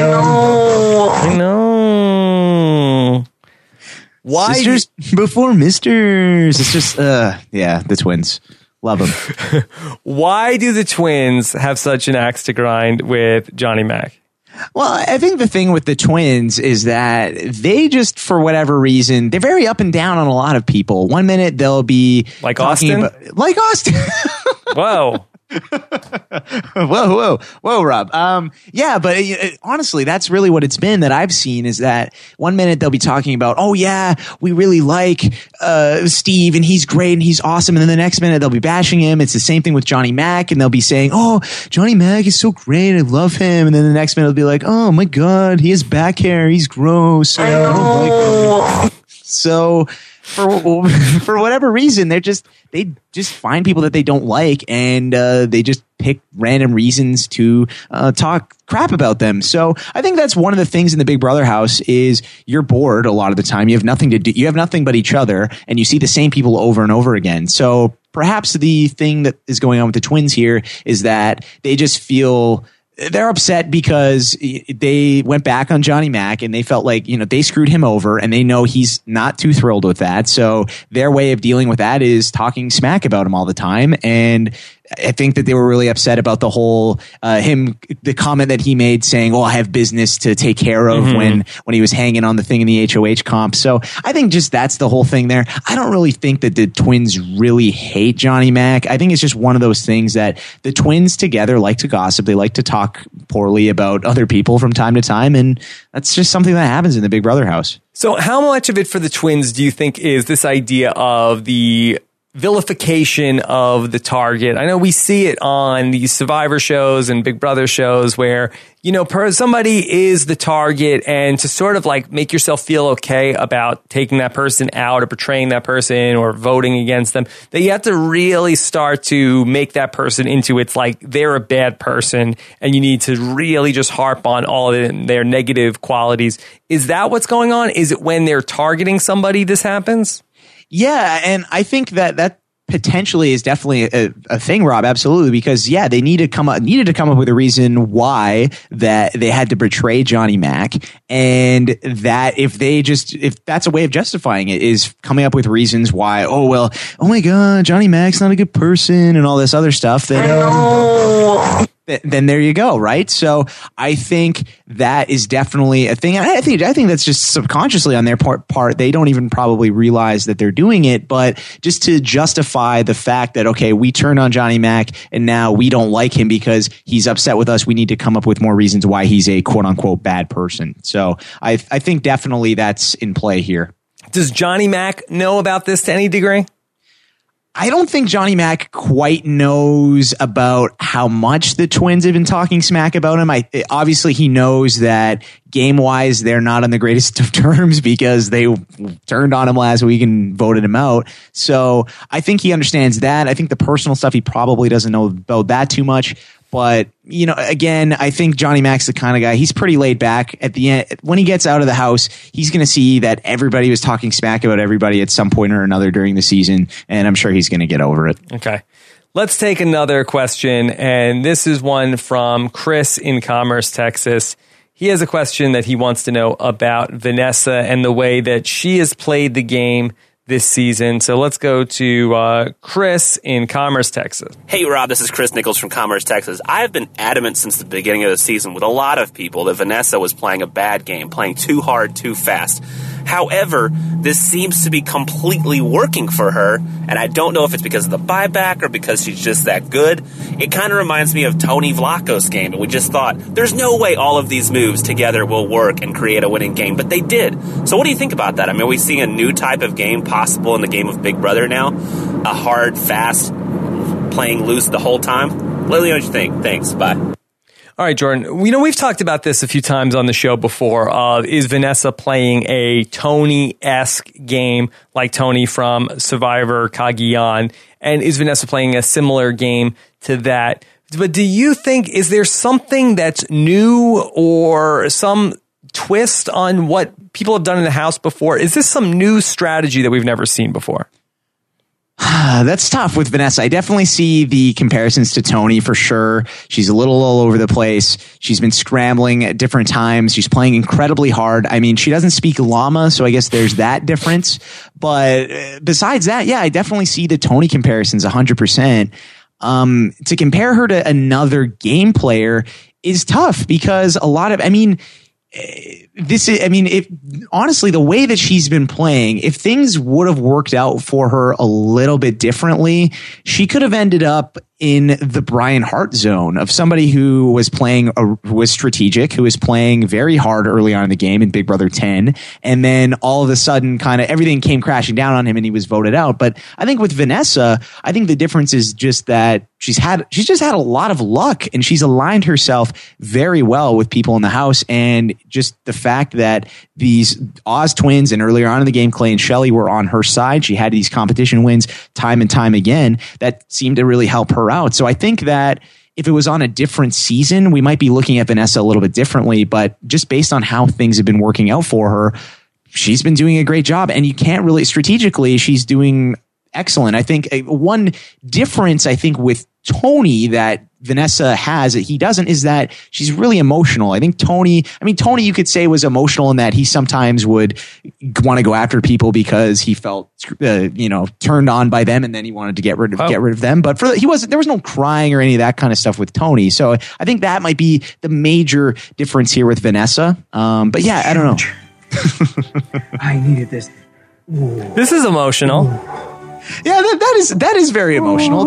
know. Why? Sisters before misters. It's just, the twins. Love them. Why do the twins have such an axe to grind with Johnny Mac? Well, I think the thing with the twins is that they just, for whatever reason, they're very up and down on a lot of people. One minute they'll be like Austin. Like Austin. Whoa. Whoa, Rob. Yeah, but honestly, that's really what it's been that I've seen is that one minute they'll be talking about, oh yeah, we really like Steve and he's great and he's awesome, and then the next minute they'll be bashing him. It's the same thing with Johnny Mac, and they'll be saying, oh, Johnny Mac is so great, I love him, and then the next minute they'll be like, oh my God, he has back hair, he's gross. I don't like him. So for whatever reason, they just find people that they don't like, and they just pick random reasons to talk crap about them. So I think that's one of the things in the Big Brother house is you're bored a lot of the time. You have nothing to do. You have nothing but each other, and you see the same people over and over again. So perhaps the thing that is going on with the twins here is that they just feel they're upset because they went back on Johnny Mac and they felt like, they screwed him over, and they know he's not too thrilled with that. So their way of dealing with that is talking smack about him all the time. And I think that they were really upset about the whole the comment that he made saying, I have business to take care of when he was hanging on the thing in the HOH comp. So I think just that's the whole thing there. I don't really think that the twins really hate Johnny Mac. I think it's just one of those things that the twins together like to gossip. They like to talk poorly about other people from time to time. And that's just something that happens in the Big Brother house. So how much of it for the twins do you think is this idea of the vilification of the target? I know we see it on these Survivor shows and Big Brother shows where, somebody is the target, and to sort of like make yourself feel okay about taking that person out or betraying that person or voting against them, that you have to really start to make that person into it's like they're a bad person, and you need to really just harp on all of their negative qualities. Is that what's going on? Is it when they're targeting somebody this happens? Yeah, and I think that potentially is definitely a thing, Rob. Absolutely, because they needed to come up with a reason why that they had to betray Johnny Mac, and that if that's a way of justifying it is coming up with reasons why. Oh my God, Johnny Mac's not a good person and all this other stuff. Then there you go, right? So I think that is definitely a thing. I think that's just subconsciously on their part. They don't even probably realize that they're doing it, but just to justify the fact that, okay, we turned on Johnny Mac and now we don't like him because he's upset with us. We need to come up with more reasons why he's a quote unquote bad person. So I think definitely that's in play here. Does Johnny Mac know about this to any degree? I don't think Johnny Mac quite knows about how much the twins have been talking smack about him. Obviously, he knows that game-wise, they're not on the greatest of terms because they turned on him last week and voted him out. So I think he understands that. I think the personal stuff, he probably doesn't know about that too much. But, again, I think Johnny Mac's the kind of guy, he's pretty laid back. At the end, when he gets out of the house, he's going to see that everybody was talking smack about everybody at some point or another during the season, and I'm sure he's going to get over it. Okay. Let's take another question, and this is one from Chris in Commerce, Texas. He has a question that he wants to know about Vanessa and the way that she has played the game this season. So let's go to Chris in Commerce, Texas. Hey, Rob, this is Chris Nichols from Commerce, Texas. I have been adamant since the beginning of the season with a lot of people that Vanessa was playing a bad game, playing too hard, too fast. However, this seems to be completely working for her, and I don't know if it's because of the buyback or because she's just that good. It kind of reminds me of Tony Vlacho's game, and we just thought, there's no way all of these moves together will work and create a winning game, but they did. So what do you think about that? I mean, are we seeing a new type of game possible in the game of Big Brother now? A hard, fast, playing loose the whole time? Let me know what you think. Thanks. Bye. All right, Jordan, we've talked about this a few times on the show before. Is Vanessa playing a Tony-esque game like Tony from Survivor Cagayan? And is Vanessa playing a similar game to that? But do you think, is there something that's new or some twist on what people have done in the house before? Is this some new strategy that we've never seen before? That's tough with Vanessa. I definitely see the comparisons to Tony for sure. She's a little all over the place. She's been scrambling at different times. She's playing incredibly hard. I mean, she doesn't speak llama, so I guess there's that difference. But besides that, yeah, I definitely see the Tony comparisons 100%. To compare her to another game player is tough because honestly, the way that she's been playing, if things would have worked out for her a little bit differently, she could have ended up in the Brian Hart zone of somebody who was who was strategic, who was playing very hard early on in the game in Big Brother 10. And then all of a sudden kind of everything came crashing down on him and he was voted out. But I think with Vanessa, I think the difference is just that she's just had a lot of luck and she's aligned herself very well with people in the house. And just the fact that these Oz twins and earlier on in the game, Clay and Shelley were on her side. She had these competition wins time and time again that seemed to really help her out. So I think that if it was on a different season, we might be looking at Vanessa a little bit differently, but just based on how things have been working out for her, she's been doing a great job. And you can't really, strategically, she's doing excellent. I think one difference, with Tony that Vanessa has that he doesn't is that she's really emotional. I think Tony, you could say was emotional in that he sometimes would want to go after people because he felt, turned on by them and then he wanted to get rid of them. But there was no crying or any of that kind of stuff with Tony. So I think that might be the major difference here with Vanessa. But yeah, I don't know. I needed this. Ooh. This is emotional. Yeah, that is very emotional.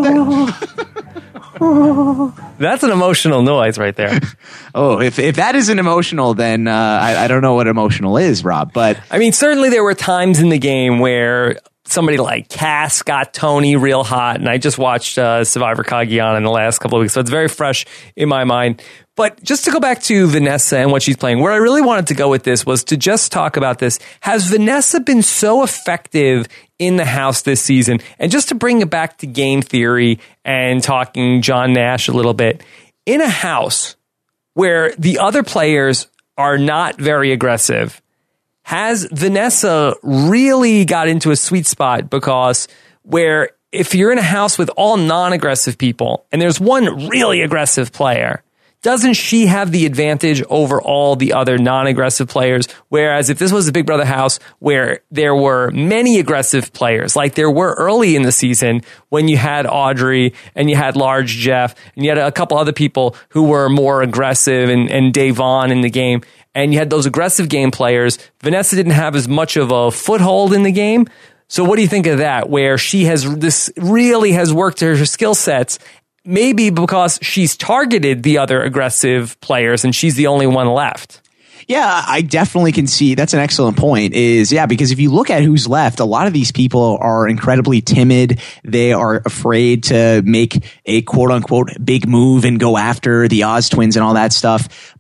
That's an emotional noise right there. Oh, if that isn't emotional, then I don't know what emotional is, Rob. But certainly there were times in the game where somebody like Cass got Tony real hot, and I just watched Survivor Cagayan in the last couple of weeks, so it's very fresh in my mind. But just to go back to Vanessa and what she's playing, where I really wanted to go with this was to just talk about this. Has Vanessa been so effective in the house this season? And just to bring it back to game theory and talking John Nash a little bit, in a house where the other players are not very aggressive, has Vanessa really got into a sweet spot? Because where if you're in a house with all non-aggressive people and there's one really aggressive player, doesn't she have the advantage over all the other non-aggressive players? Whereas if this was a Big Brother house where there were many aggressive players, like there were early in the season when you had Audrey and you had Large Jeff and you had a couple other people who were more aggressive and Dave Vaughn in the game, and you had those aggressive game players, Vanessa didn't have as much of a foothold in the game. So what do you think of that, where she has worked her skill sets? Maybe because she's targeted the other aggressive players and she's the only one left. Yeah, I definitely can see. That's an excellent point. Because if you look at who's left, a lot of these people are incredibly timid. They are afraid to make a quote unquote big move and go after the Oz twins and all that stuff.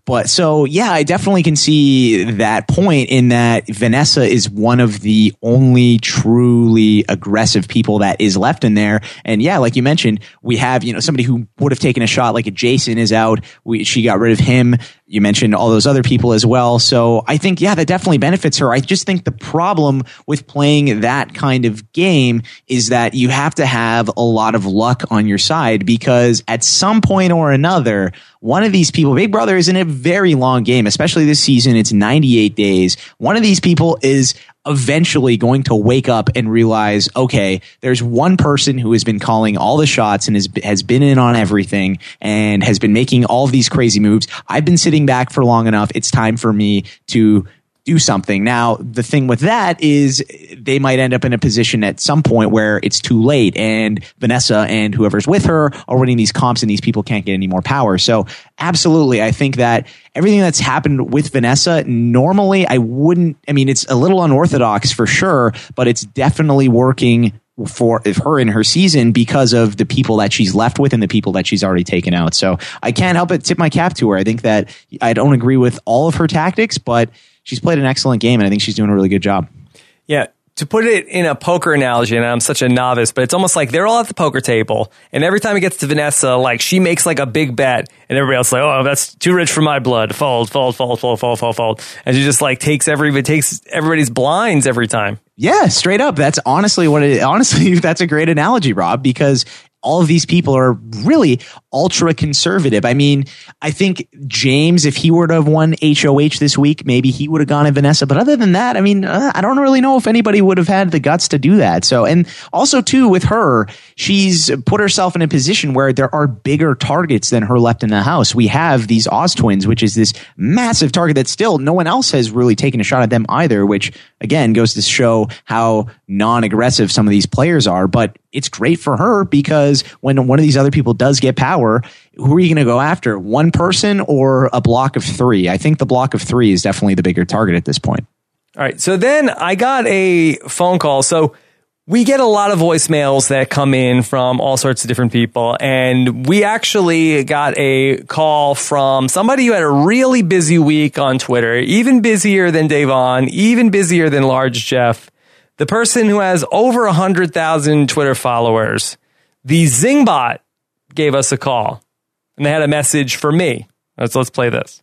But so, yeah, I definitely can see that point in that Vanessa is one of the only truly aggressive people that is left in there. And yeah, like you mentioned, we have, somebody who would have taken a shot like a Jason is out. She got rid of him. You mentioned all those other people as well. So I think, yeah, that definitely benefits her. I just think the problem with playing that kind of game is that you have to have a lot of luck on your side, because at some point or another, one of these people, Big Brother is in a very long game, especially this season. It's 98 days. One of these people is eventually going to wake up and realize, okay, there's one person who has been calling all the shots and has been in on everything and has been making all of these crazy moves. I've been sitting back for long enough. It's time for me to do something. Now, the thing with that is they might end up in a position at some point where it's too late and Vanessa and whoever's with her are winning these comps and these people can't get any more power. So absolutely, I think that everything that's happened with Vanessa, normally it's a little unorthodox for sure, but it's definitely working for her in her season because of the people that she's left with and the people that she's already taken out. So I can't help but tip my cap to her. I think that I don't agree with all of her tactics, but she's played an excellent game, and I think she's doing a really good job. Yeah. To put it in a poker analogy, and I'm such a novice, but it's almost like they're all at the poker table, and every time it gets to Vanessa, like she makes like a big bet, and everybody else is like, oh, that's too rich for my blood. Fold, fold, fold, fold, fold, fold, fold. And she just like takes everybody's blinds every time. Yeah, straight up. That's honestly that's a great analogy, Rob, because all of these people are really ultra conservative. I mean, I think James, if he were to have won HOH this week, maybe he would have gone to Vanessa. But other than that, I mean, I don't really know if anybody would have had the guts to do that. So, and also too, with her, she's put herself in a position where there are bigger targets than her left in the house. We have these Oz twins, which is this massive target that still no one else has really taken a shot at them either, which again goes to show how non-aggressive some of these players are. But it's great for her because when one of these other people does get power, who are you going to go after? One person or a block of three? I think the block of three is definitely the bigger target at this point. All right. So then I got a phone call. So we get a lot of voicemails that come in from all sorts of different people. And we actually got a call from somebody who had a really busy week on Twitter, even busier than Davon, even busier than Large Jeff. The person who has over 100,000 Twitter followers, the Zingbot, gave us a call. And they had a message for me. Let's play this.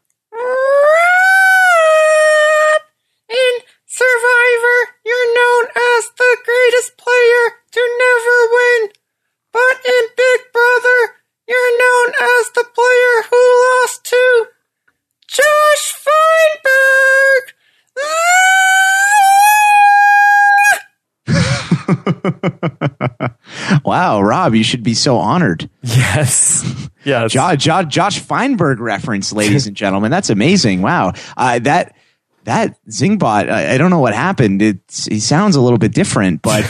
In Survivor, you're known as the greatest player to never win. But in Big Brother, you're known as the player who lost to Josh Feinberg. Wow, Rob, you should be so honored. Yes. Yes. Josh Feinberg reference, ladies and gentlemen. That's amazing. Wow. That Zingbot, I don't know what happened. He sounds a little bit different, but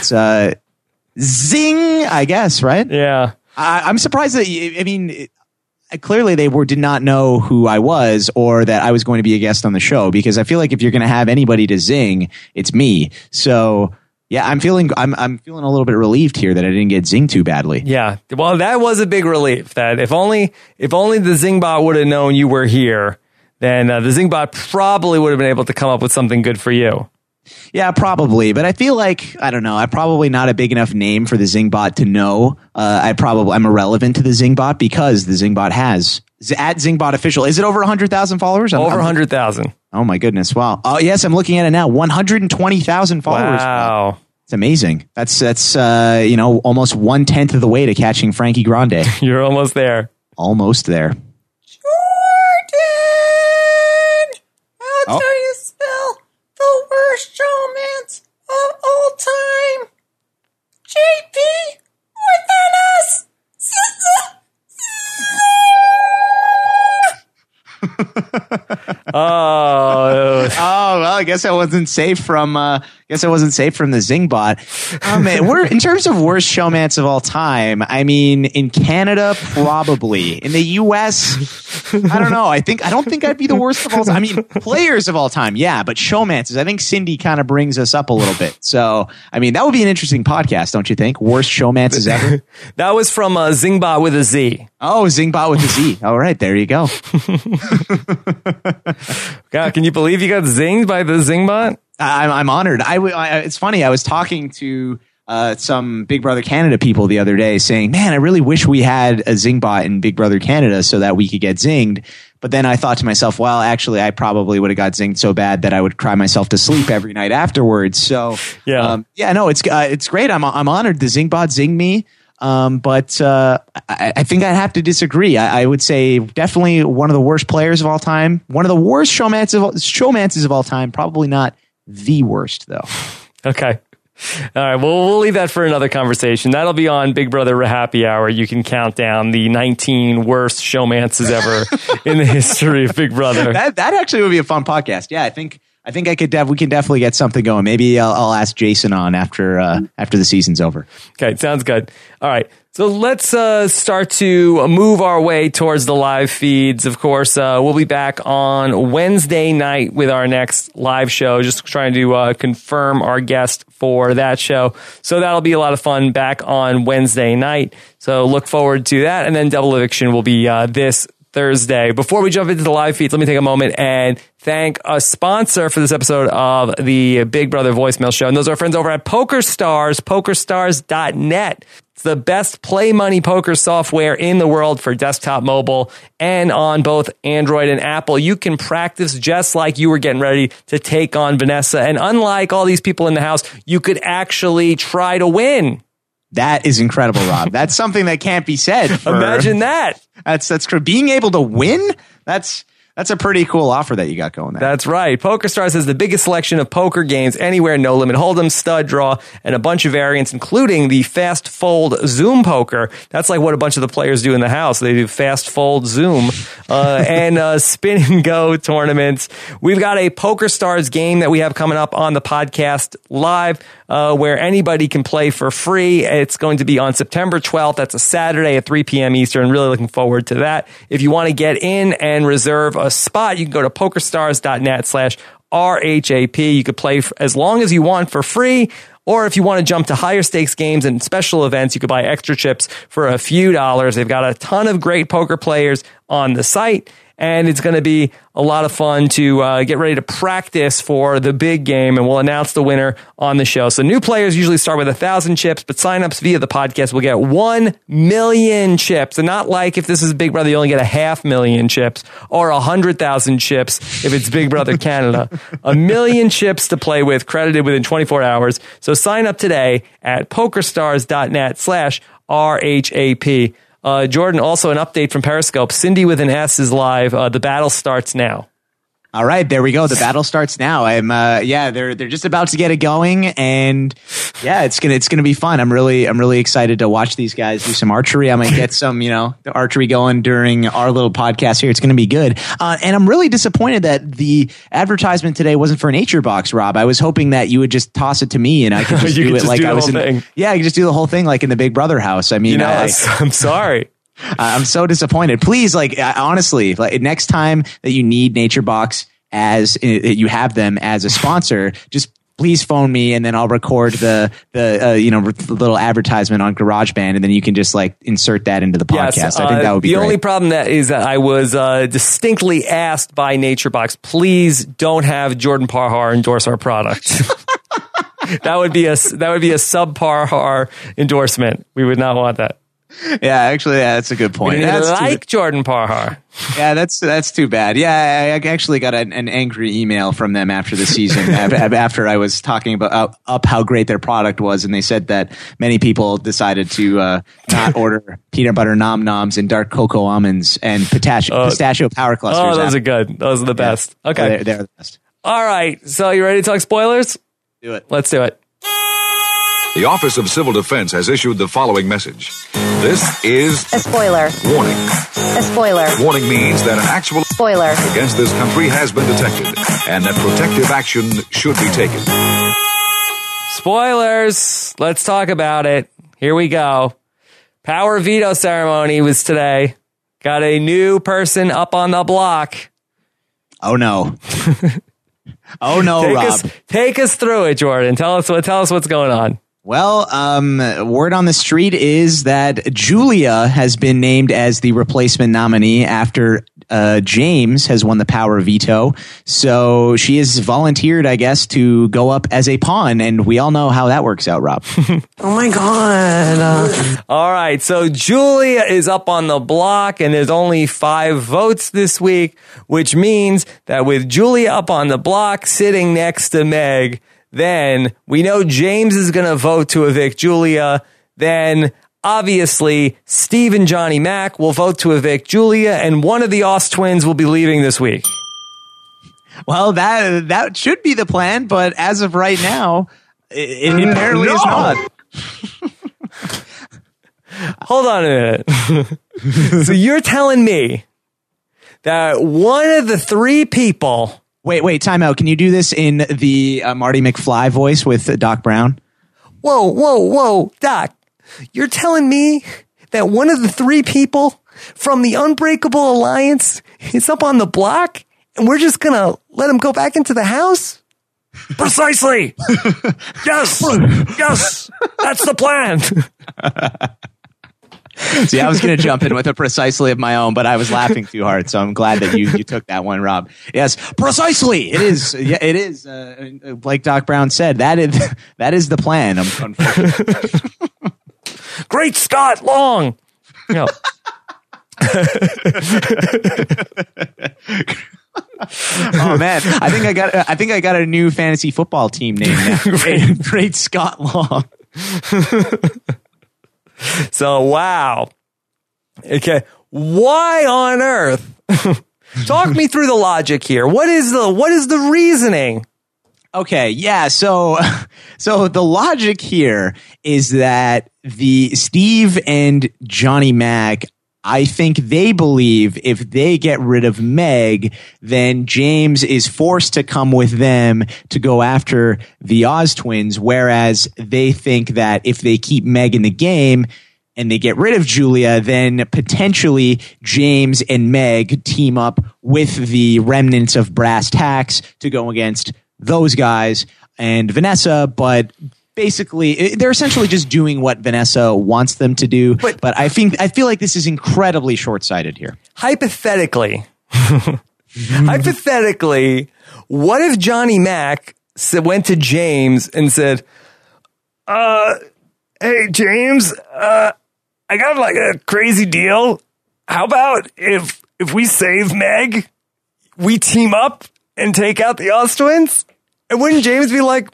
zing, I guess, right? Yeah. I'm surprised that, clearly they did not know who I was or that I was going to be a guest on the show, because I feel like if you're going to have anybody to zing, it's me. So yeah, I'm feeling a little bit relieved here that I didn't get zinged too badly. Yeah. Well, that was a big relief. That if only the Zingbot would have known you were here, then the Zingbot probably would have been able to come up with something good for you. Yeah, probably. But I feel like, I don't know, I'm probably not a big enough name for the Zingbot to know. I'm irrelevant to the Zingbot because the Zingbot has at Zingbot official. Is it over 100,000 followers? Over 100,000. Oh my goodness. Wow. Oh yes, I'm looking at it now. 120,000 followers. Wow. It's amazing. That's almost 1/10 of the way to catching Frankie Grande. You're almost there. Almost there. Jordan! How do you spell the worst romance of all time? JP within us! Oh, well, I guess I wasn't safe from Guess I wasn't safe from the Zingbot. Man, we're in terms of worst showmance of all time. I mean, in Canada, probably. In the U.S., I don't know. I don't think I'd be the worst of all time. I mean, players of all time, yeah, but showmances. I think Cindy kind of brings us up a little bit. So, I mean, that would be an interesting podcast, don't you think? Worst showmances ever. That was from Zingbot with a Z. Oh, Zingbot with a Z. All right, there you go. God, can you believe you got zinged by the Zingbot? I'm honored. It's funny. I was talking to some Big Brother Canada people the other day saying, man, I really wish we had a Zingbot in Big Brother Canada so that we could get zinged. But then I thought to myself, well, actually, I probably would have got zinged so bad that I would cry myself to sleep every night afterwards. So, no, it's great. I'm honored. The Zingbot zinged me. But I think I'd have to disagree. I would say definitely one of the worst players of all time. One of the worst showmances of all time. Probably not the worst, though. Okay. All right. Well, we'll leave that for another conversation. That'll be on Big Brother Happy Hour. You can count down the 19 worst showmances ever in the history of Big Brother. That actually would be a fun podcast. Yeah, I think we can definitely get something going. Maybe I'll ask Jason on after the season's over. Okay, sounds good. All right. So let's start to move our way towards the live feeds. Of course, we'll be back on Wednesday night with our next live show, just trying to confirm our guest for that show. So that'll be a lot of fun back on Wednesday night. So look forward to that. And then Double Eviction will be this Thursday. Before we jump into the live feeds, let me take a moment and thank a sponsor for this episode of the Big Brother Voicemail Show. And those are our friends over at PokerStars, PokerStars.net. It's the best play money poker software in the world for desktop, mobile, and on both Android and Apple. You can practice just like you were getting ready to take on Vanessa. And unlike all these people in the house, you could actually try to win. That is incredible, Rob. That's something that can't be said. Imagine that. That's being able to win. That's a pretty cool offer that you got going there. That's right. PokerStars has the biggest selection of poker games anywhere, no limit hold'em, stud draw, and a bunch of variants, including the fast fold Zoom poker. That's like what a bunch of the players do in the house. They do fast fold Zoom and spin and go tournaments. We've got a PokerStars game that we have coming up on the podcast live, where anybody can play for free. It's going to be on September 12th. That's a Saturday at 3 p.m. Eastern. Really looking forward to that. If you want to get in and reserve a spot, you can go to pokerstars.net/RHAP. You could play as long as you want for free. Or if you want to jump to higher stakes games and special events, you could buy extra chips for a few dollars. They've got a ton of great poker players on the site. And it's going to be a lot of fun to get ready to practice for the big game, and we'll announce the winner on the show. So new players usually start with 1,000 chips, but signups via the podcast will get 1 million chips. And not like if this is Big Brother, you only get 500,000 chips or 100,000 chips if it's Big Brother Canada. 1 million chips to play with, credited within 24 hours. So sign up today at pokerstars.net/RHAP. Jordan, also an update from Periscope. Cindy with an S is live. The battle starts now. All right, there we go. The battle starts now. They're just about to get it going, and yeah, it's gonna be fun. I'm really excited to watch these guys do some archery. I'm gonna get some, the archery going during our little podcast here. It's gonna be good. And I'm really disappointed that the advertisement today wasn't for Nature Box, Rob. I was hoping that you would just toss it to me and I could just do it like I was in. Yeah, I could just do the whole thing like in the Big Brother house. I mean, I'm sorry. I'm so disappointed. Please, honestly, next time that you need Nature Box as you have them as a sponsor, just please phone me and then I'll record the little advertisement on GarageBand and then you can just insert that into the podcast. Yes, I think that would be the great. only problem is that I was distinctly asked by Nature Box, please don't have Jordan Parhar endorse our product. That would be a subpar endorsement. We would not want that. Yeah, actually, that's a good point. Jordan Parhar. Yeah, that's too bad. Yeah, I actually got an angry email from them after the season, after I was talking about how great their product was, and they said that many people decided to not order peanut butter nom noms and dark cocoa almonds and pistachio power clusters. Oh, those are good. Those are the best. Yeah. Okay, they're the best. All right, so you ready to talk spoilers? Do it. Let's do it. The Office of Civil Defense has issued the following message. This is a spoiler. Warning. A spoiler. Warning means that an actual spoiler against this country has been detected and that protective action should be taken. Spoilers. Let's talk about it. Here we go. Power veto ceremony was today. Got a new person up on the block. Oh no. Oh no, Rob. Take us through it, Jordan. Tell us what's going on. Well, word on the street is that Julia has been named as the replacement nominee after James has won the power veto. So she has volunteered, I guess, to go up as a pawn, and we all know how that works out, Rob. Oh my God. All right, so Julia is up on the block, and there's only 5 votes this week, which means that with Julia up on the block, sitting next to Meg, then we know James is going to vote to evict Julia. Then, obviously, Steve and Johnny Mac will vote to evict Julia, and one of the Oz twins will be leaving this week. Well, that should be the plan, but as of right now, it apparently is not. Hold on a minute. So you're telling me that one of the 3 people... Wait, time out. Can you do this in the Marty McFly voice with Doc Brown? Whoa, Doc. You're telling me that one of the 3 people from the Unbreakable Alliance is up on the block and we're just going to let him go back into the house? Precisely. Yes, that's the plan. See, I was going to jump in with a precisely of my own, but I was laughing too hard, so I'm glad that you took that one, Rob. Yes, precisely. It is. Yeah, it is. Like Doc Brown said, that is the plan. Unfortunately. Great Scott Long. No. Oh man, I think I got a new fantasy football team name now. Great Scott Long. So, wow. Okay. Why on earth? Talk me through the logic here. What is the reasoning? Okay. Yeah. So the logic here is that the Steve and Johnny Mac, I think they believe if they get rid of Meg, then James is forced to come with them to go after the Oz twins. Whereas they think that if they keep Meg in the game and they get rid of Julia, then potentially James and Meg team up with the remnants of Brass Tacks to go against those guys and Vanessa. But basically, they're essentially just doing what Vanessa wants them to do. But I feel like this is incredibly short-sighted here. Hypothetically, what if Johnny Mac went to James and said, "Hey, James, I got like a crazy deal. How about if we save Meg, we team up and take out the Oz twins?" And wouldn't James be like,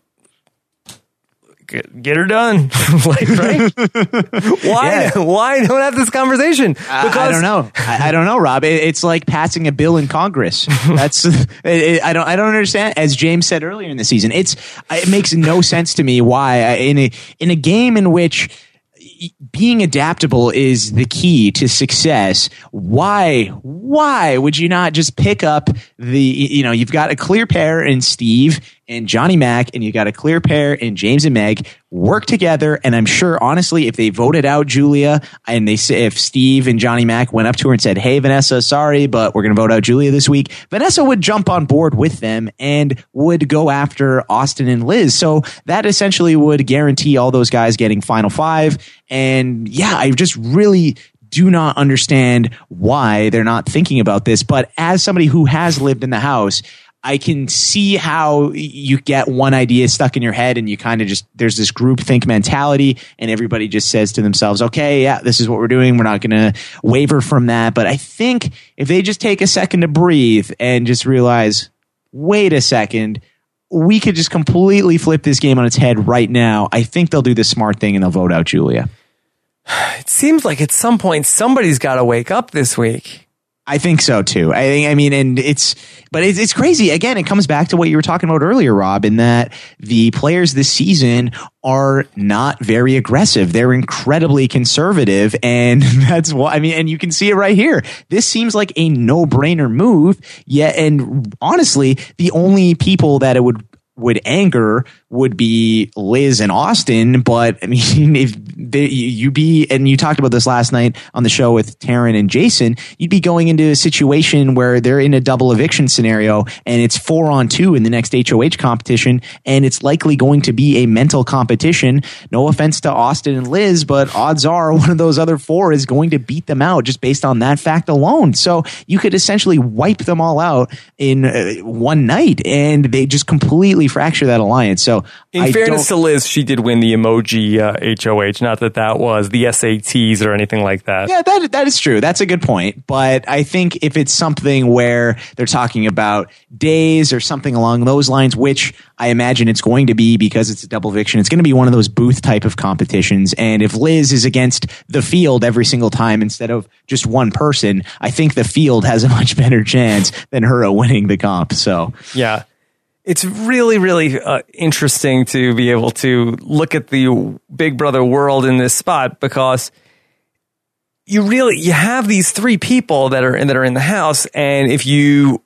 get her done? Like, right? Why don't have this conversation? Because I don't know. I don't know, Rob. It's like passing a bill in Congress. That's I don't understand. As James said earlier in the season, it makes no sense to me why in a game in which being adaptable is the key to success. Why would you not just pick up you've got a clear pair in Steve and Johnny Mac, and you got a clear pair in James and Meg, work together. And I'm sure, honestly, if they voted out Julia and if Steve and Johnny Mac went up to her and said, "Hey, Vanessa, sorry, but we're going to vote out Julia this week," Vanessa would jump on board with them and would go after Austin and Liz. So that essentially would guarantee all those guys getting Final 5. And yeah, I just really do not understand why they're not thinking about this. But as somebody who has lived in the house, I can see how you get one idea stuck in your head and you kind of there's this group think mentality and everybody just says to themselves, okay, yeah, this is what we're doing. We're not going to waver from that. But I think if they just take a second to breathe and just realize, wait a second, we could just completely flip this game on its head right now, I think they'll do the smart thing and they'll vote out Julia. It seems like at some point somebody's got to wake up this week. I think so too. It's crazy. Again, it comes back to what you were talking about earlier, Rob, in that the players this season are not very aggressive. They're incredibly conservative. And that's why, and you can see it right here. This seems like a no-brainer move. And honestly, the only people that it would would anger would be Liz and Austin. But I mean, if you talked about this last night on the show with Taryn and Jason, you'd be going into a situation where they're in a double eviction scenario and it's 4-on-2 in the next HOH competition. And it's likely going to be a mental competition. No offense to Austin and Liz, but odds are one of those other 4 is going to beat them out just based on that fact alone. So you could essentially wipe them all out in one night, and they just completely fracture that alliance. So in fairness to Liz, she did win the emoji HOH. Not that was the SATs or anything like that. Yeah, that is true. That's a good point. But I think if it's something where they're talking about days or something along those lines, which I imagine it's going to be because it's a double eviction, it's going to be one of those booth type of competitions. And if Liz is against the field every single time instead of just one person, I think the field has a much better chance than her winning the comp. So yeah. It's really, really interesting to be able to look at the Big Brother world in this spot, because you have these 3 people that are in the house, and if you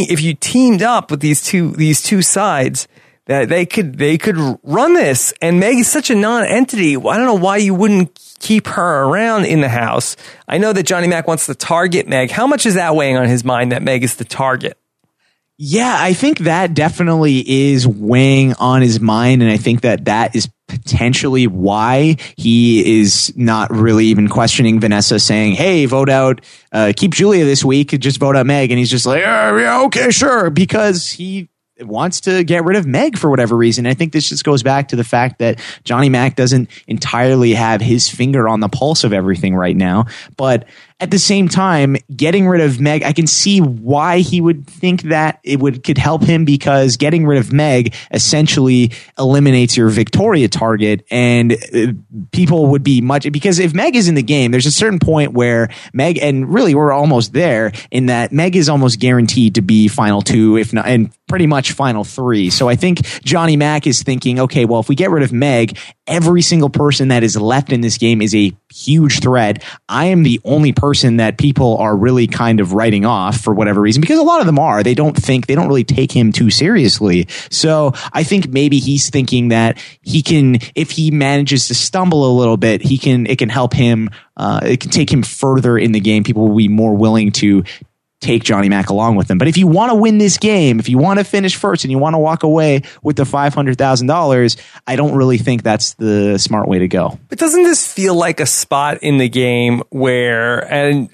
teamed up with these two sides, that they could run this. And Meg is such a non-entity. I don't know why you wouldn't keep her around in the house. I know that Johnny Mac wants to target Meg. How much is that weighing on his mind that Meg is the target? Yeah, I think that definitely is weighing on his mind, and I think that is potentially why he is not really even questioning Vanessa saying, hey, vote out, keep Julia this week, just vote out Meg. And he's just like, yeah, okay, sure, because he wants to get rid of Meg for whatever reason. I think this just goes back to the fact that Johnny Mac doesn't entirely have his finger on the pulse of everything right now. But at the same time, getting rid of Meg, I can see why he would think that could help him, because getting rid of Meg essentially eliminates your Victoria target, and people would be because if Meg is in the game, there's a certain point where Meg, and really we're almost there, in that Meg is almost guaranteed to be final 2, if not, and pretty much final 3. So I think Johnny Mac is thinking, okay, well, if we get rid of Meg, every single person that is left in this game is a huge threat. I am the only person that people are really kind of writing off for whatever reason, because a lot of them are. They don't really take him too seriously. So I think maybe he's thinking that he can, if he manages to stumble a little bit, it can help him. It can take him further in the game. People will be more willing to take Johnny Mac along with them. But if you want to win this game, if you want to finish first and you want to walk away with the $500,000, I don't really think that's the smart way to go. But doesn't this feel like a spot in the game where, and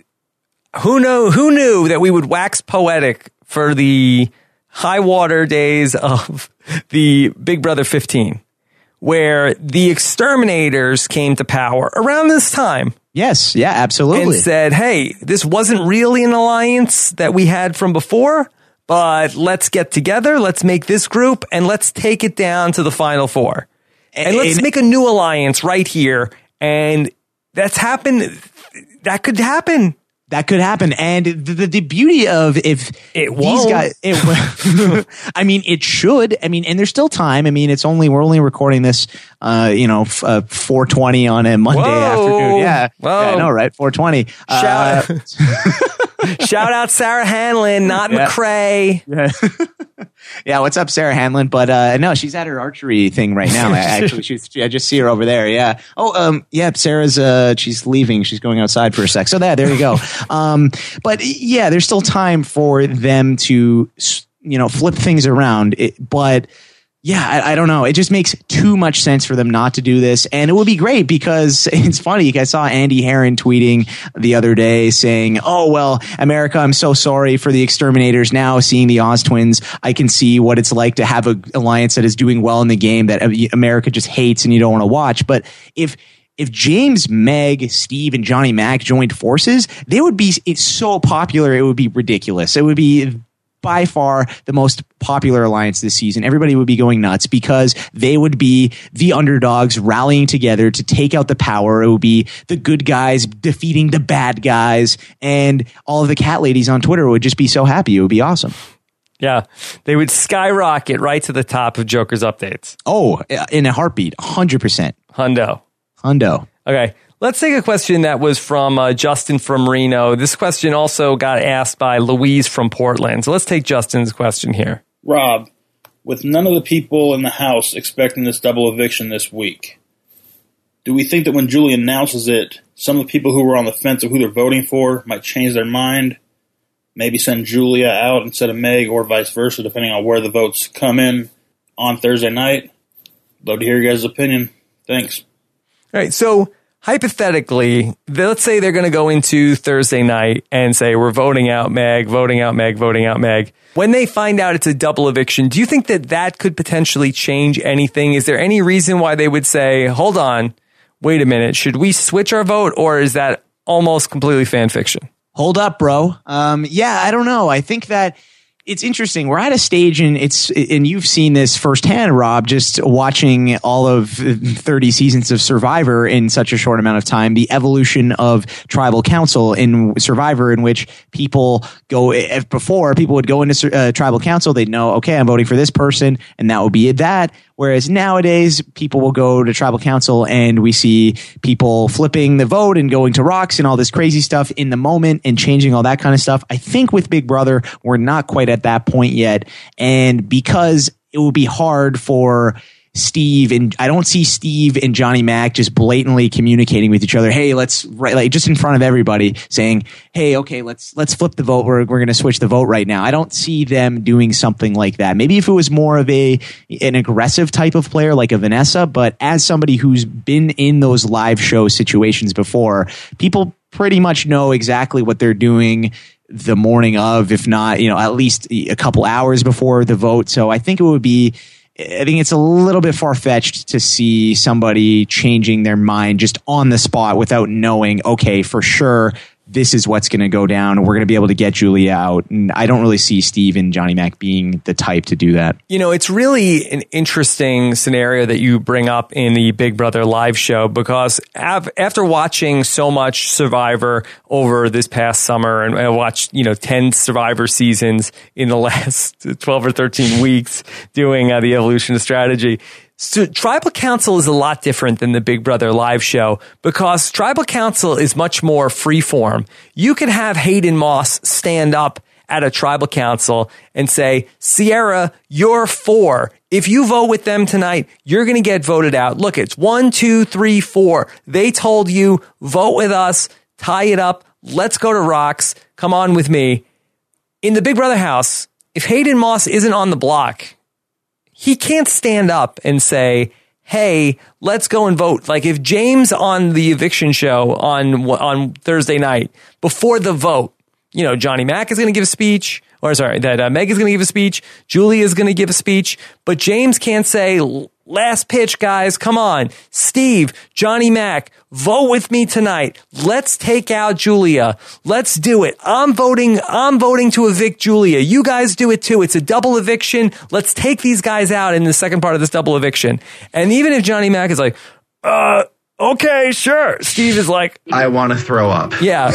who knew that we would wax poetic for the high water days of the Big Brother 15, where the exterminators came to power around this time. Yes, yeah, absolutely. And said, hey, this wasn't really an alliance that we had from before, but let's get together, let's make this group, and let's take it down to the final 4. And let's make a new alliance right here. And that's happened. That could happen. That could happen. And the beauty of if it these guys, I mean, it should. I mean, and there's still time. I mean, we're only recording this, 4:20 on a Monday afternoon. Yeah. Whoa. Yeah, I know, right? 4:20. Shout out Sarah Hanlon, not McCrae. Yeah. Yeah, what's up, Sarah Hanlon? But no, she's at her archery thing right now. Actually, I just see her over there. Yeah. Oh, yeah. Sarah's she's leaving. She's going outside for a sec. So there you go. But yeah, there's still time for them to flip things around. But yeah, I don't know. It just makes too much sense for them not to do this. And it would be great because it's funny. I saw Andy Herron tweeting the other day saying, oh, well, America, I'm so sorry for the exterminators. Now seeing the Oz twins, I can see what it's like to have an alliance that is doing well in the game that America just hates and you don't want to watch. But if James, Meg, Steve, and Johnny Mac joined forces, it's so popular, it would be ridiculous. It would be by far the most popular alliance this season. Everybody would be going nuts because they would be the underdogs rallying together to take out the power. It would be the good guys defeating the bad guys, and all of the cat ladies on Twitter would just be so happy. It would be awesome. Yeah, they would skyrocket right to the top of Joker's updates. Oh, in a heartbeat, 100%. Hundo. Okay. Let's take a question that was from Justin from Reno. This question also got asked by Louise from Portland. So let's take Justin's question here. Rob, with none of the people in the house expecting this double eviction this week, do we think that when Julie announces it, some of the people who were on the fence of who they're voting for might change their mind, maybe send Julia out instead of Meg, or vice versa, depending on where the votes come in on Thursday night? Love to hear your guys' opinion. Thanks. All right, so hypothetically, let's say they're going to go into Thursday night and say, we're voting out Meg, voting out Meg, voting out Meg. When they find out it's a double eviction, do you think that that could potentially change anything? Is there any reason why they would say, hold on, wait a minute, should we switch our vote, or is that almost completely fan fiction? Hold up, bro. Yeah, I don't know. I think that it's interesting. We're at a stage, and you've seen this firsthand, Rob, just watching all of 30 seasons of Survivor in such a short amount of time. The evolution of Tribal Council in Survivor, in which people go, before people would go into Tribal Council, they'd know, okay, I'm voting for this person, and that would be that. Whereas nowadays, people will go to Tribal Council and we see people flipping the vote and going to rocks and all this crazy stuff in the moment and changing all that kind of stuff. I think with Big Brother, we're not quite at that point yet. And because it would be hard for Steve, and I don't see Steve and Johnny Mac just blatantly communicating with each other. Hey, let's like just in front of everybody saying, hey, okay, let's flip the vote. We're going to switch the vote right now. I don't see them doing something like that. Maybe if it was more of an aggressive type of player like a Vanessa, but as somebody who's been in those live show situations before, people pretty much know exactly what they're doing the morning of, if not, at least a couple hours before the vote. So I think it's a little bit far-fetched to see somebody changing their mind just on the spot without knowing, okay, for sure, this is what's going to go down. We're going to be able to get Julia out. And I don't really see Steve and Johnny Mac being the type to do that. It's really an interesting scenario that you bring up in the Big Brother live show, because after watching so much Survivor over this past summer, and I watched, 10 Survivor seasons in the last 12 or 13 weeks doing the evolution of strategy. So Tribal Council is a lot different than the Big Brother live show, because Tribal Council is much more freeform. You could have Hayden Moss stand up at a Tribal Council and say, Sierra, you're 4. If you vote with them tonight, you're going to get voted out. Look, it's 1, 2, 3, 4. They told you, vote with us, tie it up. Let's go to rocks. Come on with me. In the Big Brother house, if Hayden Moss isn't on the block, he can't stand up and say, hey, let's go and vote. Like if James on the eviction show on Thursday night, before the vote, Johnny Mac is going to give a speech, or sorry, that Meg is going to give a speech, Julie is going to give a speech, but James can't say, last pitch, guys, come on. Steve, Johnny Mac, vote with me tonight. Let's take out Julia. Let's do it. I'm voting to evict Julia. You guys do it too. It's a double eviction. Let's take these guys out in the second part of this double eviction. And even if Johnny Mac is like, okay, sure. Steve is like, I want to throw up. Yeah.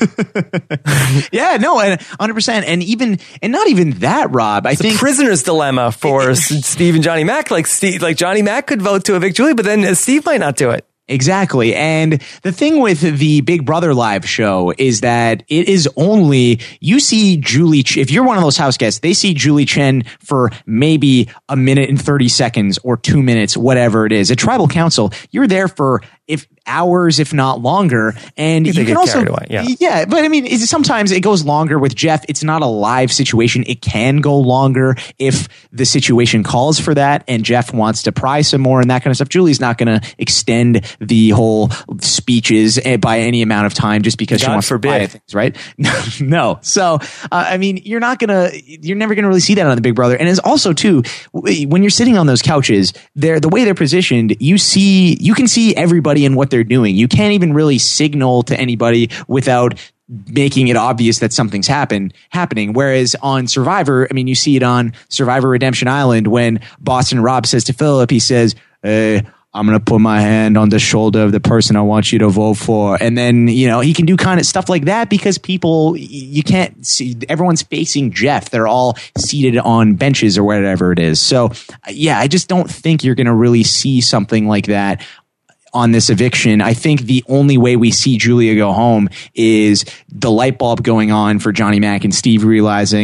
Yeah, no, and 100%. And not even that, Rob. I think a prisoner's dilemma for Steve and Johnny Mac. Like Johnny Mac could vote to evict Julie, but then Steve might not do it. Exactly. And the thing with the Big Brother live show is that it is only, you see Julie, if you're one of those house guests, they see Julie Chen for maybe a minute and 30 seconds or 2 minutes, whatever it is. At Tribal Council, you're there for hours, if not longer. And you can also, yeah, but I mean, sometimes it goes longer with Jeff. It's not a live situation. It can go longer if the situation calls for that and Jeff wants to pry some more and that kind of stuff. Julie's not going to extend the whole speeches by any amount of time just because she wants to pry things, right? No. So, I mean, you're never going to really see that on the Big Brother. And it's also too, when you're sitting on those couches, the way they're positioned, you can see everybody and what they're doing. You can't even really signal to anybody without making it obvious that something's happening. Whereas on Survivor, I mean, you see it on Survivor Redemption Island when Boston Rob says to Philip, he says, I'm going to put my hand on the shoulder of the person I want you to vote for. And then, he can do kind of stuff like that because people, you can't see, everyone's facing Jeff. They're all seated on benches or whatever it is. So yeah, I just don't think you're going to really see something like that on this eviction. I think the only way we see Julia go home is the light bulb going on for Johnny Mac and Steve realizing,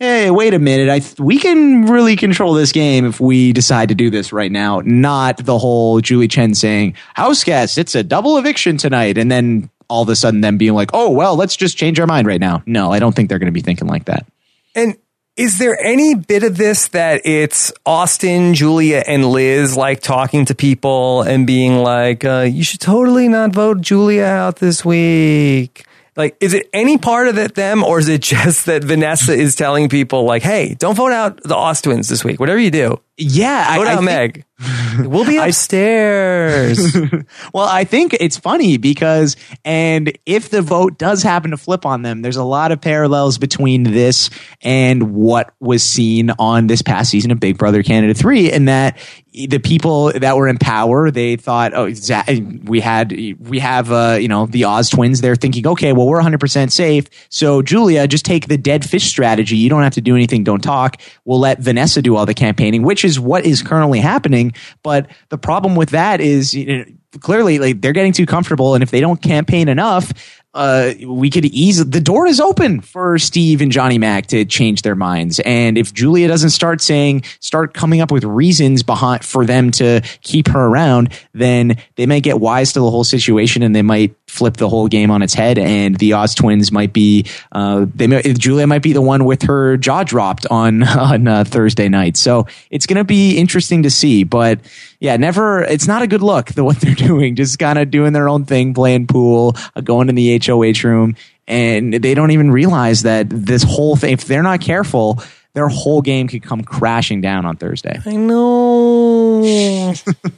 hey, wait a minute, we can really control this game if we decide to do this right now. Not the whole Julie Chen saying, house guests, it's a double eviction tonight. And then all of a sudden them being like, oh, well, let's just change our mind right now. No, I don't think they're going to be thinking like that. And is there any bit of this that it's Austin, Julia, and Liz like talking to people and being like, you should totally not vote Julia out this week? Like, is it any part of it them, or is it just that Vanessa is telling people like, hey, don't vote out the Austwins this week, whatever you do? Yeah. Vote out Meg. We'll be upstairs. Well, I think it's funny because, and if the vote does happen to flip on them, there's a lot of parallels between this and what was seen on this past season of Big Brother Canada 3, and that the people that were in power, they thought, oh, we have, the Oz twins. They're thinking, okay, well, we're 100% safe. So Julia, just take the dead fish strategy. You don't have to do anything. Don't talk. We'll let Vanessa do all the campaigning, which is what is currently happening. But the problem with that is clearly like they're getting too comfortable. And if they don't campaign enough, we could the door is open for Steve and Johnny Mac to change their minds. And if Julia doesn't start coming up with reasons for them to keep her around, then they might get wise to the whole situation and they might flip the whole game on its head. And the Oz twins might be, Julia might be the one with her jaw dropped on Thursday night. So it's going to be interesting to see, but yeah, it's not a good look, what they're doing, just kind of doing their own thing, playing pool, going in the HOH room, and they don't even realize that this whole thing, if they're not careful, their whole game could come crashing down on Thursday. I know.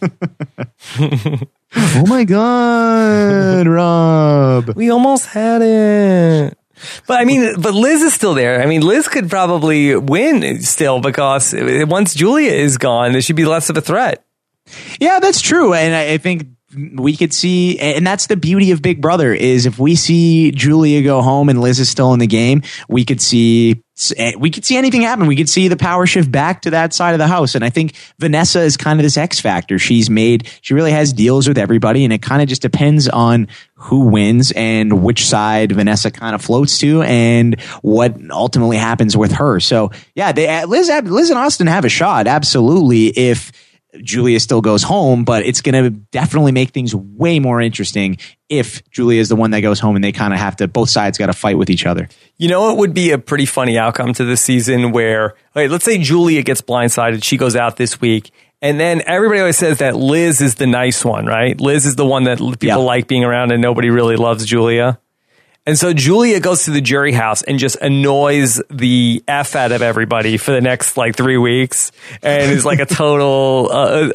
Oh my God, Rob. We almost had it. But Liz is still there. I mean, Liz could probably win still because once Julia is gone, there should be less of a threat. Yeah, that's true. And I think we could see, and that's the beauty of Big Brother, is if we see Julia go home and Liz is still in the game, we could see anything happen. We could see the power shift back to that side of the house. And I think Vanessa is kind of this X factor. She really has deals with everybody, and it kind of just depends on who wins and which side Vanessa kind of floats to and what ultimately happens with her. So yeah, Liz and Austin have a shot. Absolutely. If Julia still goes home, but it's going to definitely make things way more interesting if Julia is the one that goes home and they kind of both sides got to fight with each other. You know, it would be a pretty funny outcome to this season where, let's say Julia gets blindsided. She goes out this week. And then everybody always says that Liz is the nice one, right? Liz is the one that people like being around and nobody really loves Julia. And so Julia goes to the jury house and just annoys the F out of everybody for the next 3 weeks, and is like a total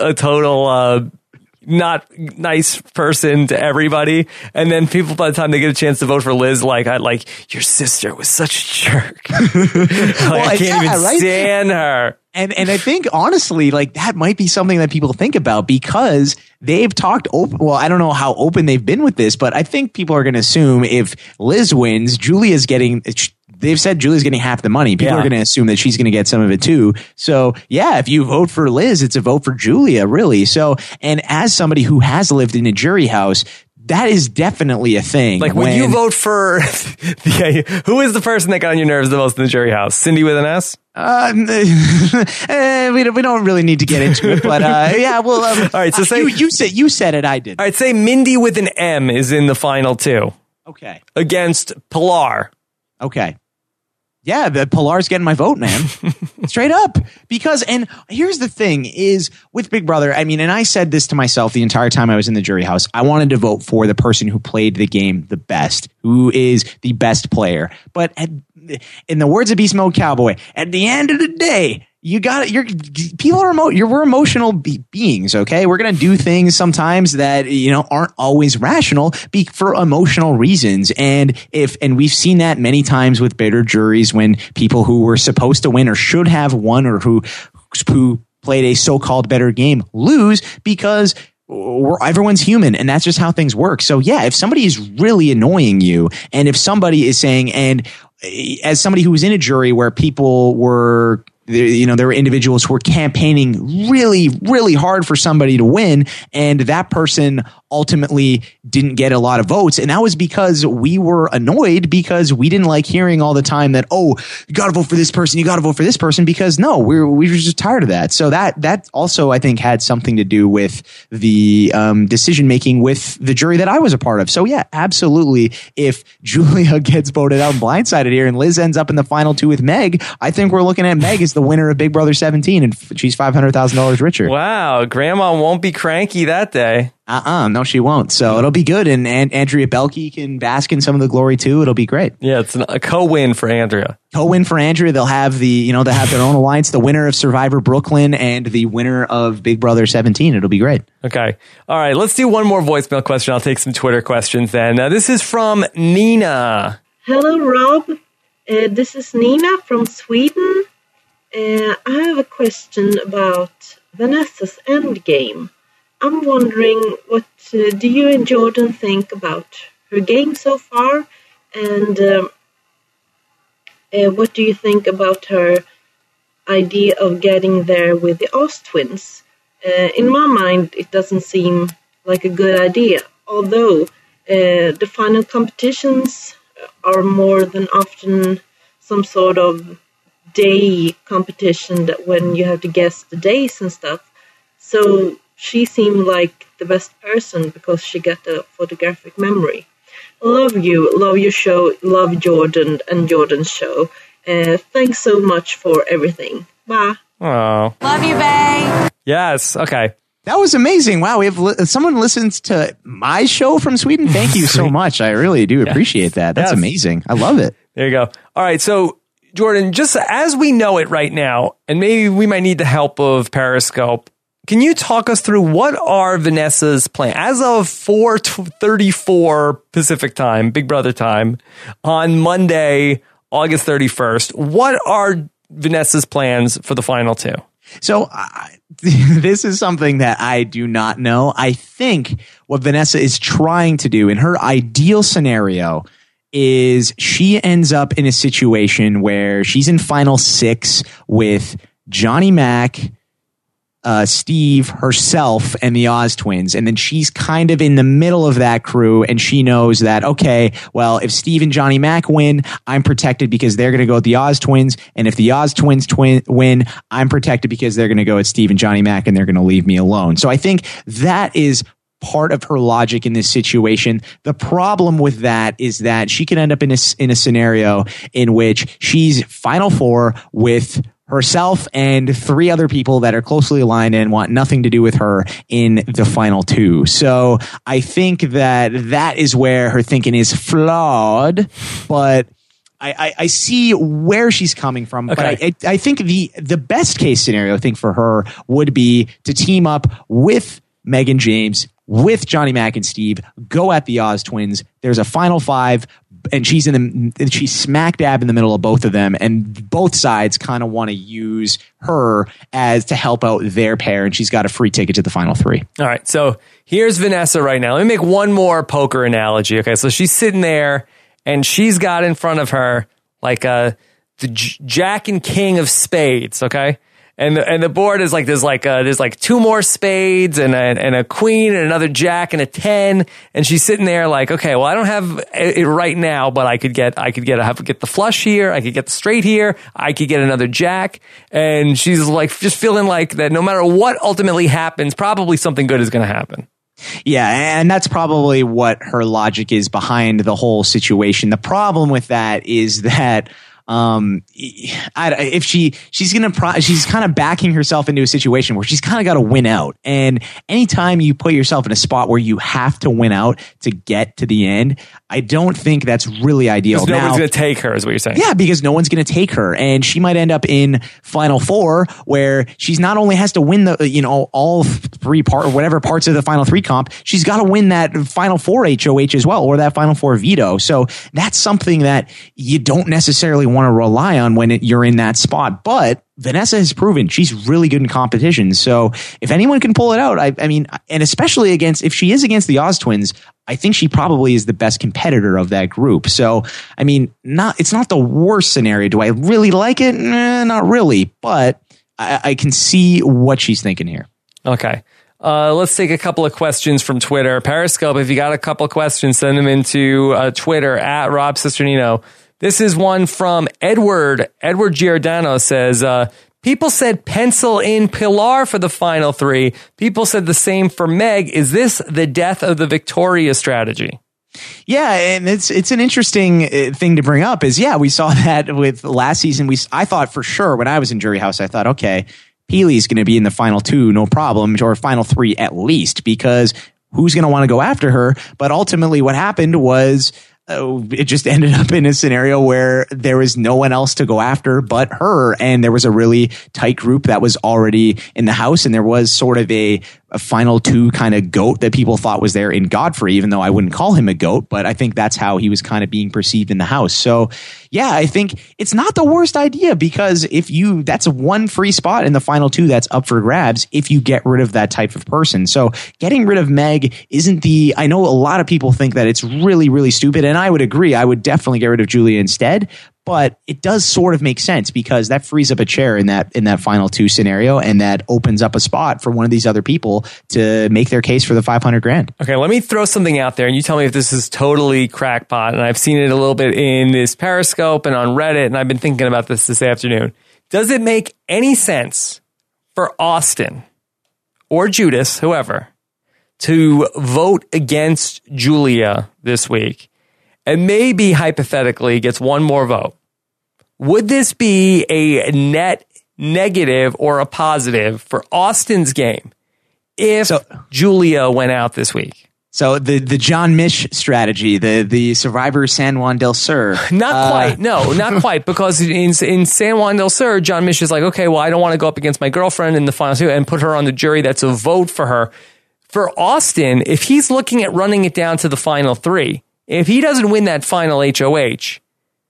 not nice person to everybody. And then people, by the time they get a chance to vote for Liz, your sister was such a jerk. I can't even stand her. And I think honestly, that might be something that people think about because they've talked open. Well, I don't know how open they've been with this, but I think people are going to assume if Liz wins, they've said Julia's getting half the money. People are going to assume that she's going to get some of it too. So yeah, if you vote for Liz, it's a vote for Julia, really. So, and as somebody who has lived in a jury house, that is definitely a thing. When you vote for, who is the person that got on your nerves the most in the jury house? Cindy with an S? We don't really need to get into it, but yeah. Well, all right. So say you said it. I did. All right. Say Mindy with an M is in the final two. Okay. Against Pilar. Okay. Yeah, Pilar's getting my vote, man. Straight up. Because, and here's the thing is with Big Brother, and I said this to myself the entire time I was in the jury house, I wanted to vote for the person who played the game the best, who is the best player. But in the words of Beast Mode Cowboy, at the end of the day, we're emotional beings, okay? We're going to do things sometimes that, aren't always rational for emotional reasons. And we've seen that many times with bitter juries when people who were supposed to win or should have won or who played a so-called better game lose because everyone's human, and that's just how things work. So yeah, if somebody is really annoying you, and if somebody is saying, and as somebody who was in a jury where people were, there were individuals who were campaigning really, really hard for somebody to win, and that person ultimately didn't get a lot of votes. And that was because we were annoyed because we didn't like hearing all the time that, oh, you got to vote for this person. You got to vote for this person, because no, we were just tired of that. So that also, I think, had something to do with the decision making with the jury that I was a part of. So yeah, absolutely. If Julia gets voted out and blindsided here and Liz ends up in the final two with Meg, I think we're looking at Meg as the winner of Big Brother 17, and she's $500,000 richer. Wow. Grandma won't be cranky that day. No, she won't. So it'll be good. And Andrea Belke can bask in some of the glory too. It'll be great. Yeah, it's a co-win for Andrea. Co-win for Andrea. They'll have they'll have their own alliance, the winner of Survivor Brooklyn and the winner of Big Brother 17. It'll be great. Okay. All right. Let's do one more voicemail question. I'll take some Twitter questions then. This is from Nina. Hello, Rob. This is Nina from Sweden. I have a question about Vanessa's endgame. I'm wondering, what do you and Jordan think about her game so far? And what do you think about her idea of getting there with the Oz twins? In my mind, it doesn't seem like a good idea. Although the final competitions are more than often some sort of day competition that when you have to guess the days and stuff. So she seemed like the best person because she got the photographic memory. Love you, love your show, love Jordan and Jordan's show. Thanks so much for everything. Bye. Oh, love you, bae. Yes. Okay. That was amazing. Wow, we have someone listens to my show from Sweden. Thank you so much. I really do appreciate that. That's amazing. I love it. There you go. All right, so Jordan, just as we know it right now, and maybe we might need the help of Periscope, can you talk us through what are Vanessa's plans as of 4:34 Pacific time, Big Brother time, on Monday, August 31st? What are Vanessa's plans for the final two? So this is something that I do not know. I think what Vanessa is trying to do in her ideal scenario is she ends up in a situation where she's in final six with Johnny Mac, Steve, herself, and the Oz twins. And then she's kind of in the middle of that crew, and she knows that, okay, well, if Steve and Johnny Mac win, I'm protected because they're going to go with the Oz twins. And if the Oz twins win, I'm protected because they're going to go with Steve and Johnny Mac, and they're going to leave me alone. So I think that is part of her logic in this situation. The problem with that is that she could end up in a scenario in which she's final four with herself and three other people that are closely aligned and want nothing to do with her in the final two. So I think that is where her thinking is flawed, but I see where she's coming from. Okay. But I think the best case scenario, I think, for her would be to team up with Megan James, with Johnny Mac and Steve, go at the Oz twins. There's a final five, and she's smack dab in the middle of both of them, and both sides kind of want to use her as to help out their pair, and she's got a free ticket to the final three. All right, so here's Vanessa right now. Let me make one more poker analogy. Okay, so she's sitting there, and she's got in front of her like the Jack and King of spades. Okay. And the board is like there's like two more spades and a queen and another jack and a 10, and she's sitting there like, okay, well, I don't have it right now, but I could get the flush here, I could get the straight here, I could get another jack, and she's like just feeling like that no matter what ultimately happens, probably something good is going to happen. Yeah, and that's probably what her logic is behind the whole situation. The problem with that is that if she's kind of backing herself into a situation where she's kind of got to win out. And anytime you put yourself in a spot where you have to win out to get to the end, I don't think that's really ideal. Because nobody's going to take her, is what you're saying. Yeah, because no one's going to take her, and she might end up in final four where she's not only has to win all three whatever parts of the final three comp, she's got to win that final four HOH as well, or that final four veto. So that's something that you don't necessarily want to rely on when you're in that spot. But Vanessa has proven she's really good in competition. So if anyone can pull it out, I mean, and especially if she is against the Oz twins, I think she probably is the best competitor of that group. So, I mean, it's not the worst scenario. Do I really like it? Not really, but I can see what she's thinking here. Okay. Let's take a couple of questions from Twitter. Periscope, if you got a couple of questions, send them into Twitter at Rob Cisternino. This is one from Edward. Edward Giordano says, people said pencil in Pilar for the final 3. People said the same for Meg. Is this the death of the Victoria strategy? Yeah, and it's an interesting thing to bring up is, we saw that with last season. I thought for sure when I was in Jury House, I thought, okay, Peely's going to be in the final 2, no problem, or final 3 at least, because who's going to want to go after her? But ultimately what happened was it just ended up in a scenario where there was no one else to go after but her. And there was a really tight group that was already in the house. And there was sort of a final 2 kind of goat that people thought was there in Godfrey, even though I wouldn't call him a goat. But I think that's how he was kind of being perceived in the house. So, yeah, I think it's not the worst idea, because that's one free spot in the final 2 that's up for grabs if you get rid of that type of person. So getting rid of Meg isn't I know a lot of people think that it's really, really stupid. And I would agree. I would definitely get rid of Julia instead. But it does sort of make sense, because that frees up a chair in that final 2 scenario, and that opens up a spot for one of these other people to make their case for the $500,000. Okay, let me throw something out there, and you tell me if this is totally crackpot. And I've seen it a little bit in this Periscope and on Reddit, and I've been thinking about this afternoon. Does it make any sense for Austin or Judas, whoever, to vote against Julia this week, and maybe hypothetically gets one more vote? Would this be a net negative or a positive for Austin's game if Julia went out this week? So the John Mish strategy, the Survivor San Juan del Sur. Not quite. No, not quite. Because in San Juan del Sur, John Mish is like, okay, well, I don't want to go up against my girlfriend in the final 2 and put her on the jury. That's a vote for her. For Austin, if he's looking at running it down to the final 3, if he doesn't win that final HOH,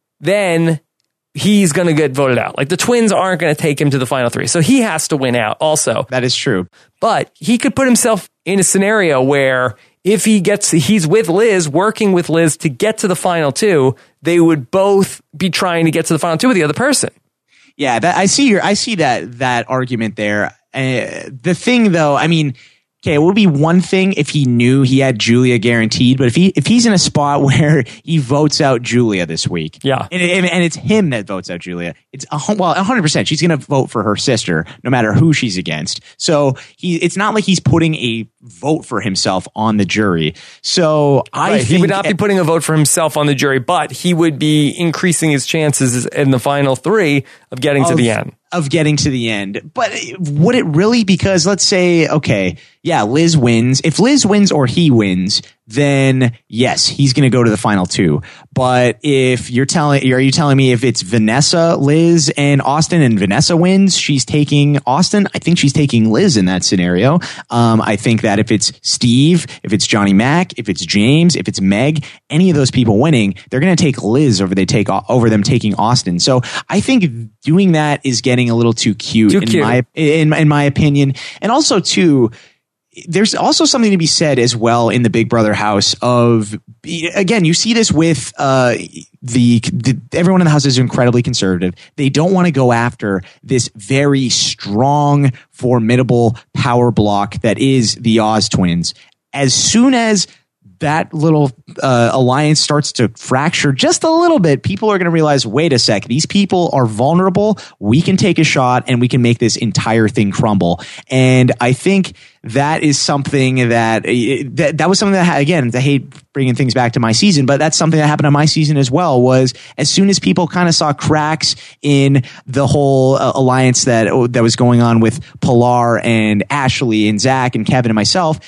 then he's going to get voted out. Like, the Twins aren't going to take him to the final 3. So he has to win out also. That is true. But he could put himself in a scenario where if he's with Liz, working with Liz to get to the final 2, they would both be trying to get to the final 2 with the other person. Yeah, I see that argument there. The thing, though, I mean, okay, it would be one thing if he knew he had Julia guaranteed, but if he's in a spot where he votes out Julia this week, and it's him that votes out Julia, it's 100%. She's going to vote for her sister, no matter who she's against. So it's not like he's putting a vote for himself on the jury. So I think he would not be putting a vote for himself on the jury, but he would be increasing his chances in the final 3 of getting to the end. But would it really? Because let's say, okay, yeah, Liz wins. If Liz wins or he wins, then yes, he's going to go to the final 2. But if are you telling me if it's Vanessa, Liz, and Austin, and Vanessa wins, she's taking Austin? I think she's taking Liz in that scenario. I think that if it's Steve, if it's Johnny Mac, if it's James, if it's Meg, any of those people winning, they're going to take Liz over them taking Austin. So I think doing that is getting a little too cute. In my opinion. And also too, there's also something to be said as well in the Big Brother house of, again, you see this with everyone in the house is incredibly conservative. They don't want to go after this very strong, formidable power block that is the Oz twins. As soon as that little alliance starts to fracture just a little bit, people are going to realize, wait a sec, these people are vulnerable. We can take a shot and we can make this entire thing crumble. And I think that is something that was something that, again, I hate bringing things back to my season, but that's something that happened on my season as well, was as soon as people kind of saw cracks in the whole alliance that was going on with Pilar and Ashley and Zach and Kevin and myself,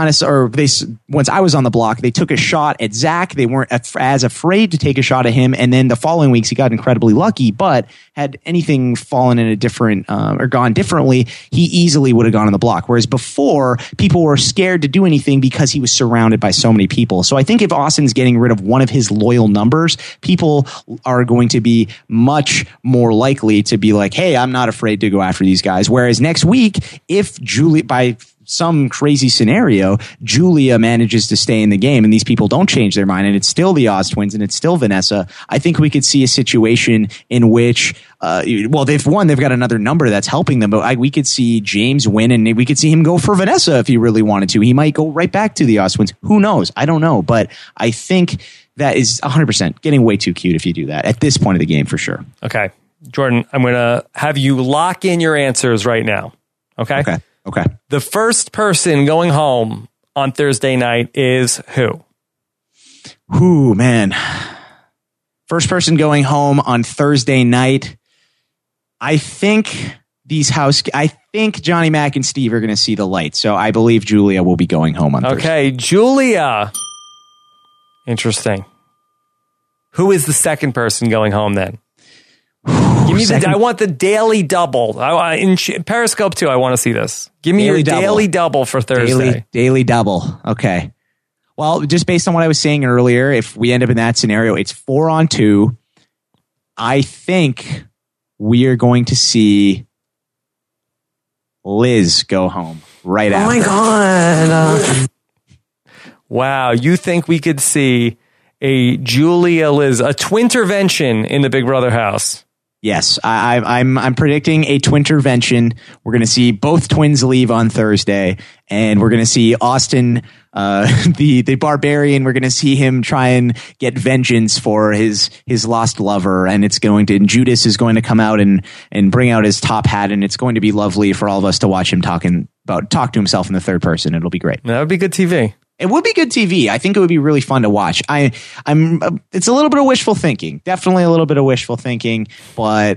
once I was on the block, they took a shot at Zach. They weren't as afraid to take a shot at him. And then the following weeks, he got incredibly lucky, but had anything fallen in a different, or gone differently, he easily would have gone on the block. Whereas before, people were scared to do anything because he was surrounded by so many people. So I think if Austin's getting rid of one of his loyal numbers, people are going to be much more likely to be like, hey, I'm not afraid to go after these guys. Whereas next week, if Julia, by some crazy scenario, Julia manages to stay in the game and these people don't change their mind and it's still the Oz twins and it's still Vanessa, I think we could see a situation in which, they've got another number that's helping them, but we could see James win and we could see him go for Vanessa if he really wanted to. He might go right back to the Oz twins. Who knows? I don't know, but I think that is 100% getting way too cute if you do that at this point of the game for sure. Okay. Jordan, I'm going to have you lock in your answers right now. Okay? Okay. The first person going home on Thursday night is who? Ooh, man. First person going home on Thursday night. I think Johnny Mac and Steve are going to see the light. So I believe Julia will be going home on Thursday. Okay, Julia. Interesting. Who is the second person going home then? Give me I want the daily double. In Periscope too, I want to see this. Give me your daily double for Thursday. Daily double. Okay. Well, just based on what I was saying earlier, if we end up in that scenario, it's 4-on-2. I think we are going to see Liz go home right after. Oh my God. Wow, you think we could see a Julia Liz, a twintervention in the Big Brother house? Yes, I'm predicting a twintervention. We're going to see both twins leave on Thursday, and we're going to see Austin, the barbarian. We're going to see him try and get vengeance for his lost lover, and and Judas is going to come out and bring out his top hat, and it's going to be lovely for all of us to watch him talk to himself in the third person. It'll be great. That would be good TV. It would be good TV. I think it would be really fun to watch. It's a little bit of wishful thinking, definitely a little bit of wishful thinking, but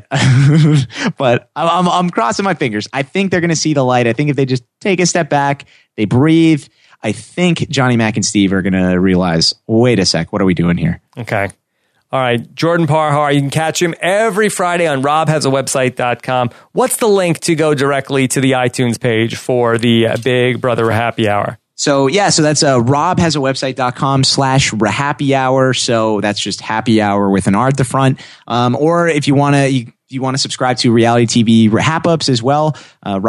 I'm crossing my fingers. I think they're going to see the light. I think if they just take a step back, they breathe, I think Johnny Mac and Steve are going to realize, wait a sec, what are we doing here? Okay. All right. Jordan Parhar, you can catch him every Friday on robhasawebsite.com. What's the link to go directly to the iTunes page for the Big Brother Happy Hour? So that's robhasawebsite.com/happy hour. So that's just happy hour with an R at the front. Or if you want to subscribe to reality TV Rahap-Ups as well,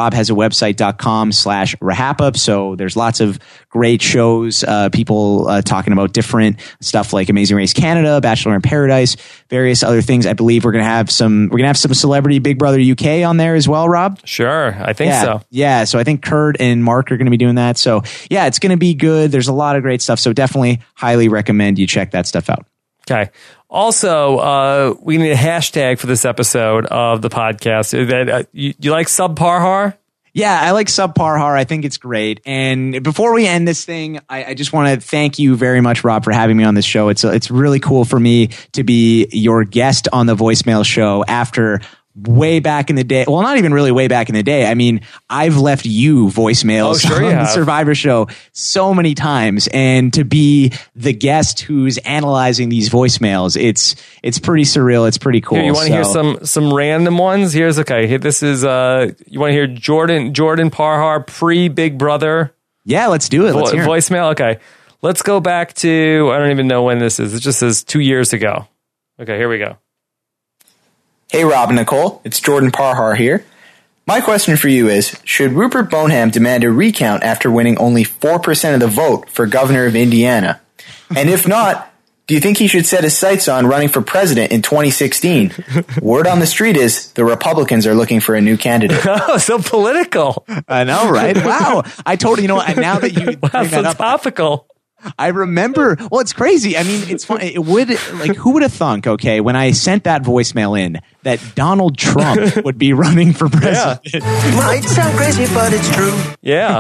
robhasawebsite.com/Rahap-Up. So there's lots of great shows, people talking about different stuff like Amazing Race Canada, Bachelor in Paradise, various other things. I believe we're going to have some Celebrity Big Brother UK on there as well, Rob. Sure. I think so. Yeah. So I think Kurt and Mark are going to be doing that. So yeah, it's going to be good. There's a lot of great stuff. So definitely highly recommend you check that stuff out. Okay. Also, we need a hashtag for this episode of the podcast. You like Subparhar? Yeah, I like Subparhar. I think it's great. And before we end this thing, I just want to thank you very much, Rob, for having me on this show. It's really cool for me to be your guest on the voicemail show after way back in the day. Well, not even really way back in the day. I mean, I've left you voicemails on the Survivor show so many times, and to be the guest who's analyzing these voicemails, it's pretty surreal. It's pretty cool. Here, you want to hear some random ones? This is you want to hear Jordan Parhar pre Big Brother? Yeah, let's do it. Let's hear voicemail. Okay, let's go back to, I don't even know when this is. It just says 2 years ago. Okay, here we go. Hey, Rob and Nicole, it's Jordan Parhar here. My question for you is, should Rupert Boneham demand a recount after winning only 4% of the vote for governor of Indiana? And if not, do you think he should set his sights on running for president in 2016? Word on the street is the Republicans are looking for a new candidate. Oh, so political. I know, right? Wow. I totally, now that you wow, so topical. I remember, well, it's crazy. I mean, it's funny. It would, who would have thunk, okay, when I sent that voicemail in, that Donald Trump would be running for president. Yeah. Might sound crazy, but it's true. Yeah.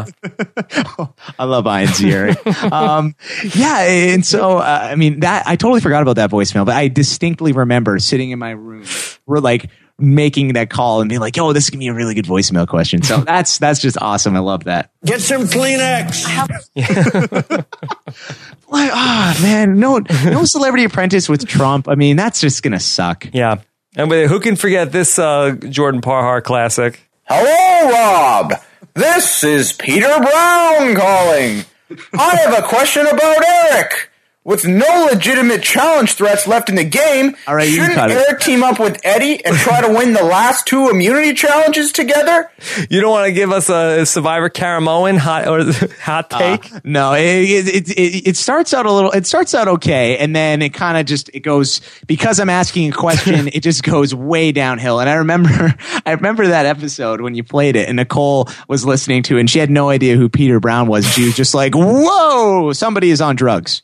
I love Ian Ziering. Yeah. And so, I mean, I totally forgot about that voicemail, but I distinctly remember sitting in my room. We're making that call and being like, "Oh, this is gonna be a really good voicemail question." So that's just awesome. I love that. Get some Kleenex. Man, no Celebrity Apprentice with Trump. I mean, that's just gonna suck. Yeah. And who can forget this Jordan Parhar classic? Hello, Rob. This is Peter Brown calling. I have a question about Eric. With no legitimate challenge threats left in the game, All right, shouldn't Eric team up with Eddie and try to win the last 2 immunity challenges together? You don't want to give us a Survivor Karamoan hot take? No, it starts out a little. It starts out okay, and then it kind of just it goes because I'm asking a question. It just goes way downhill. And I remember that episode when you played it, and Nicole was listening to it, and she had no idea who Peter Brown was. She was just like, "Whoa, somebody is on drugs."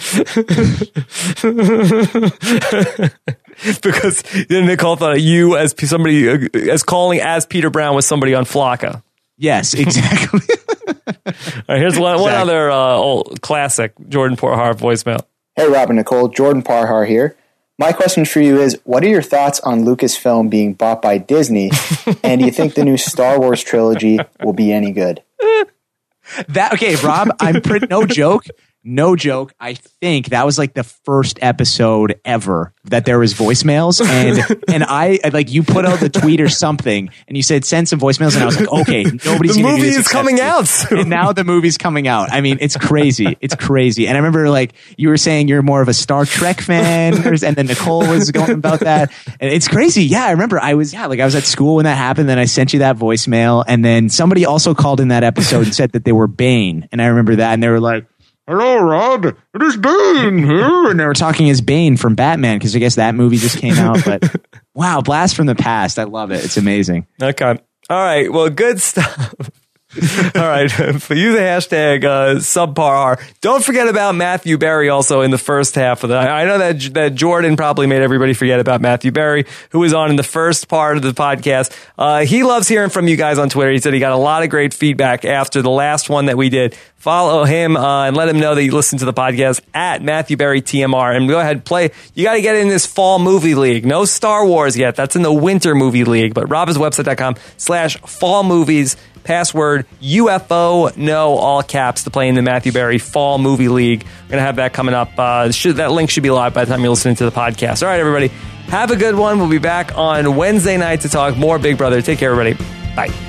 Because Nicole thought of you as somebody as calling as Peter Brown was somebody on Flocka. Yes, exactly. All right, here's one other old classic Jordan Parhar voicemail. Hey, Rob and Nicole, Jordan Parhar here. My question for you is, what are your thoughts on Lucasfilm being bought by Disney, and do you think the new Star Wars trilogy will be any good? Okay, Rob, no joke. I think that was like the first episode ever that there was voicemails, and I like you put out the tweet or something, and you said send some voicemails, and I was like, okay, nobody's. The movie is coming out soon. And now the movie's coming out. I mean, it's crazy. It's crazy. And I remember like you were saying you're more of a Star Trek fan, and then Nicole was going about that, and it's crazy. Yeah, I remember I was at school when that happened. Then I sent you that voicemail, and then somebody also called in that episode and said that they were Bane, and I remember that, and they were like, "Hello, Rob. It is Bane here." And they were talking as Bane from Batman because I guess that movie just came out. But wow, blast from the past. I love it. It's amazing. Okay. All right. Well, good stuff. All right. Use the hashtag subpar. Don't forget about Matthew Berry also in the first half of I know that Jordan probably made everybody forget about Matthew Berry, who was on in the first part of the podcast. He loves hearing from you guys on Twitter. He said he got a lot of great feedback after the last one that we did. Follow him and let him know that you listen to the podcast at Matthew Berry TMR. And go ahead, play. You got to get in this fall movie league. No Star Wars yet. That's in the winter movie league. But robhaswebsite.com/fall movies. Password UFO, no, all caps, to play in the Matthew Berry Fall Movie League. We're going to have that coming up. That link should be live by the time you're listening to the podcast. All right, everybody. Have a good one. We'll be back on Wednesday night to talk more Big Brother. Take care, everybody. Bye.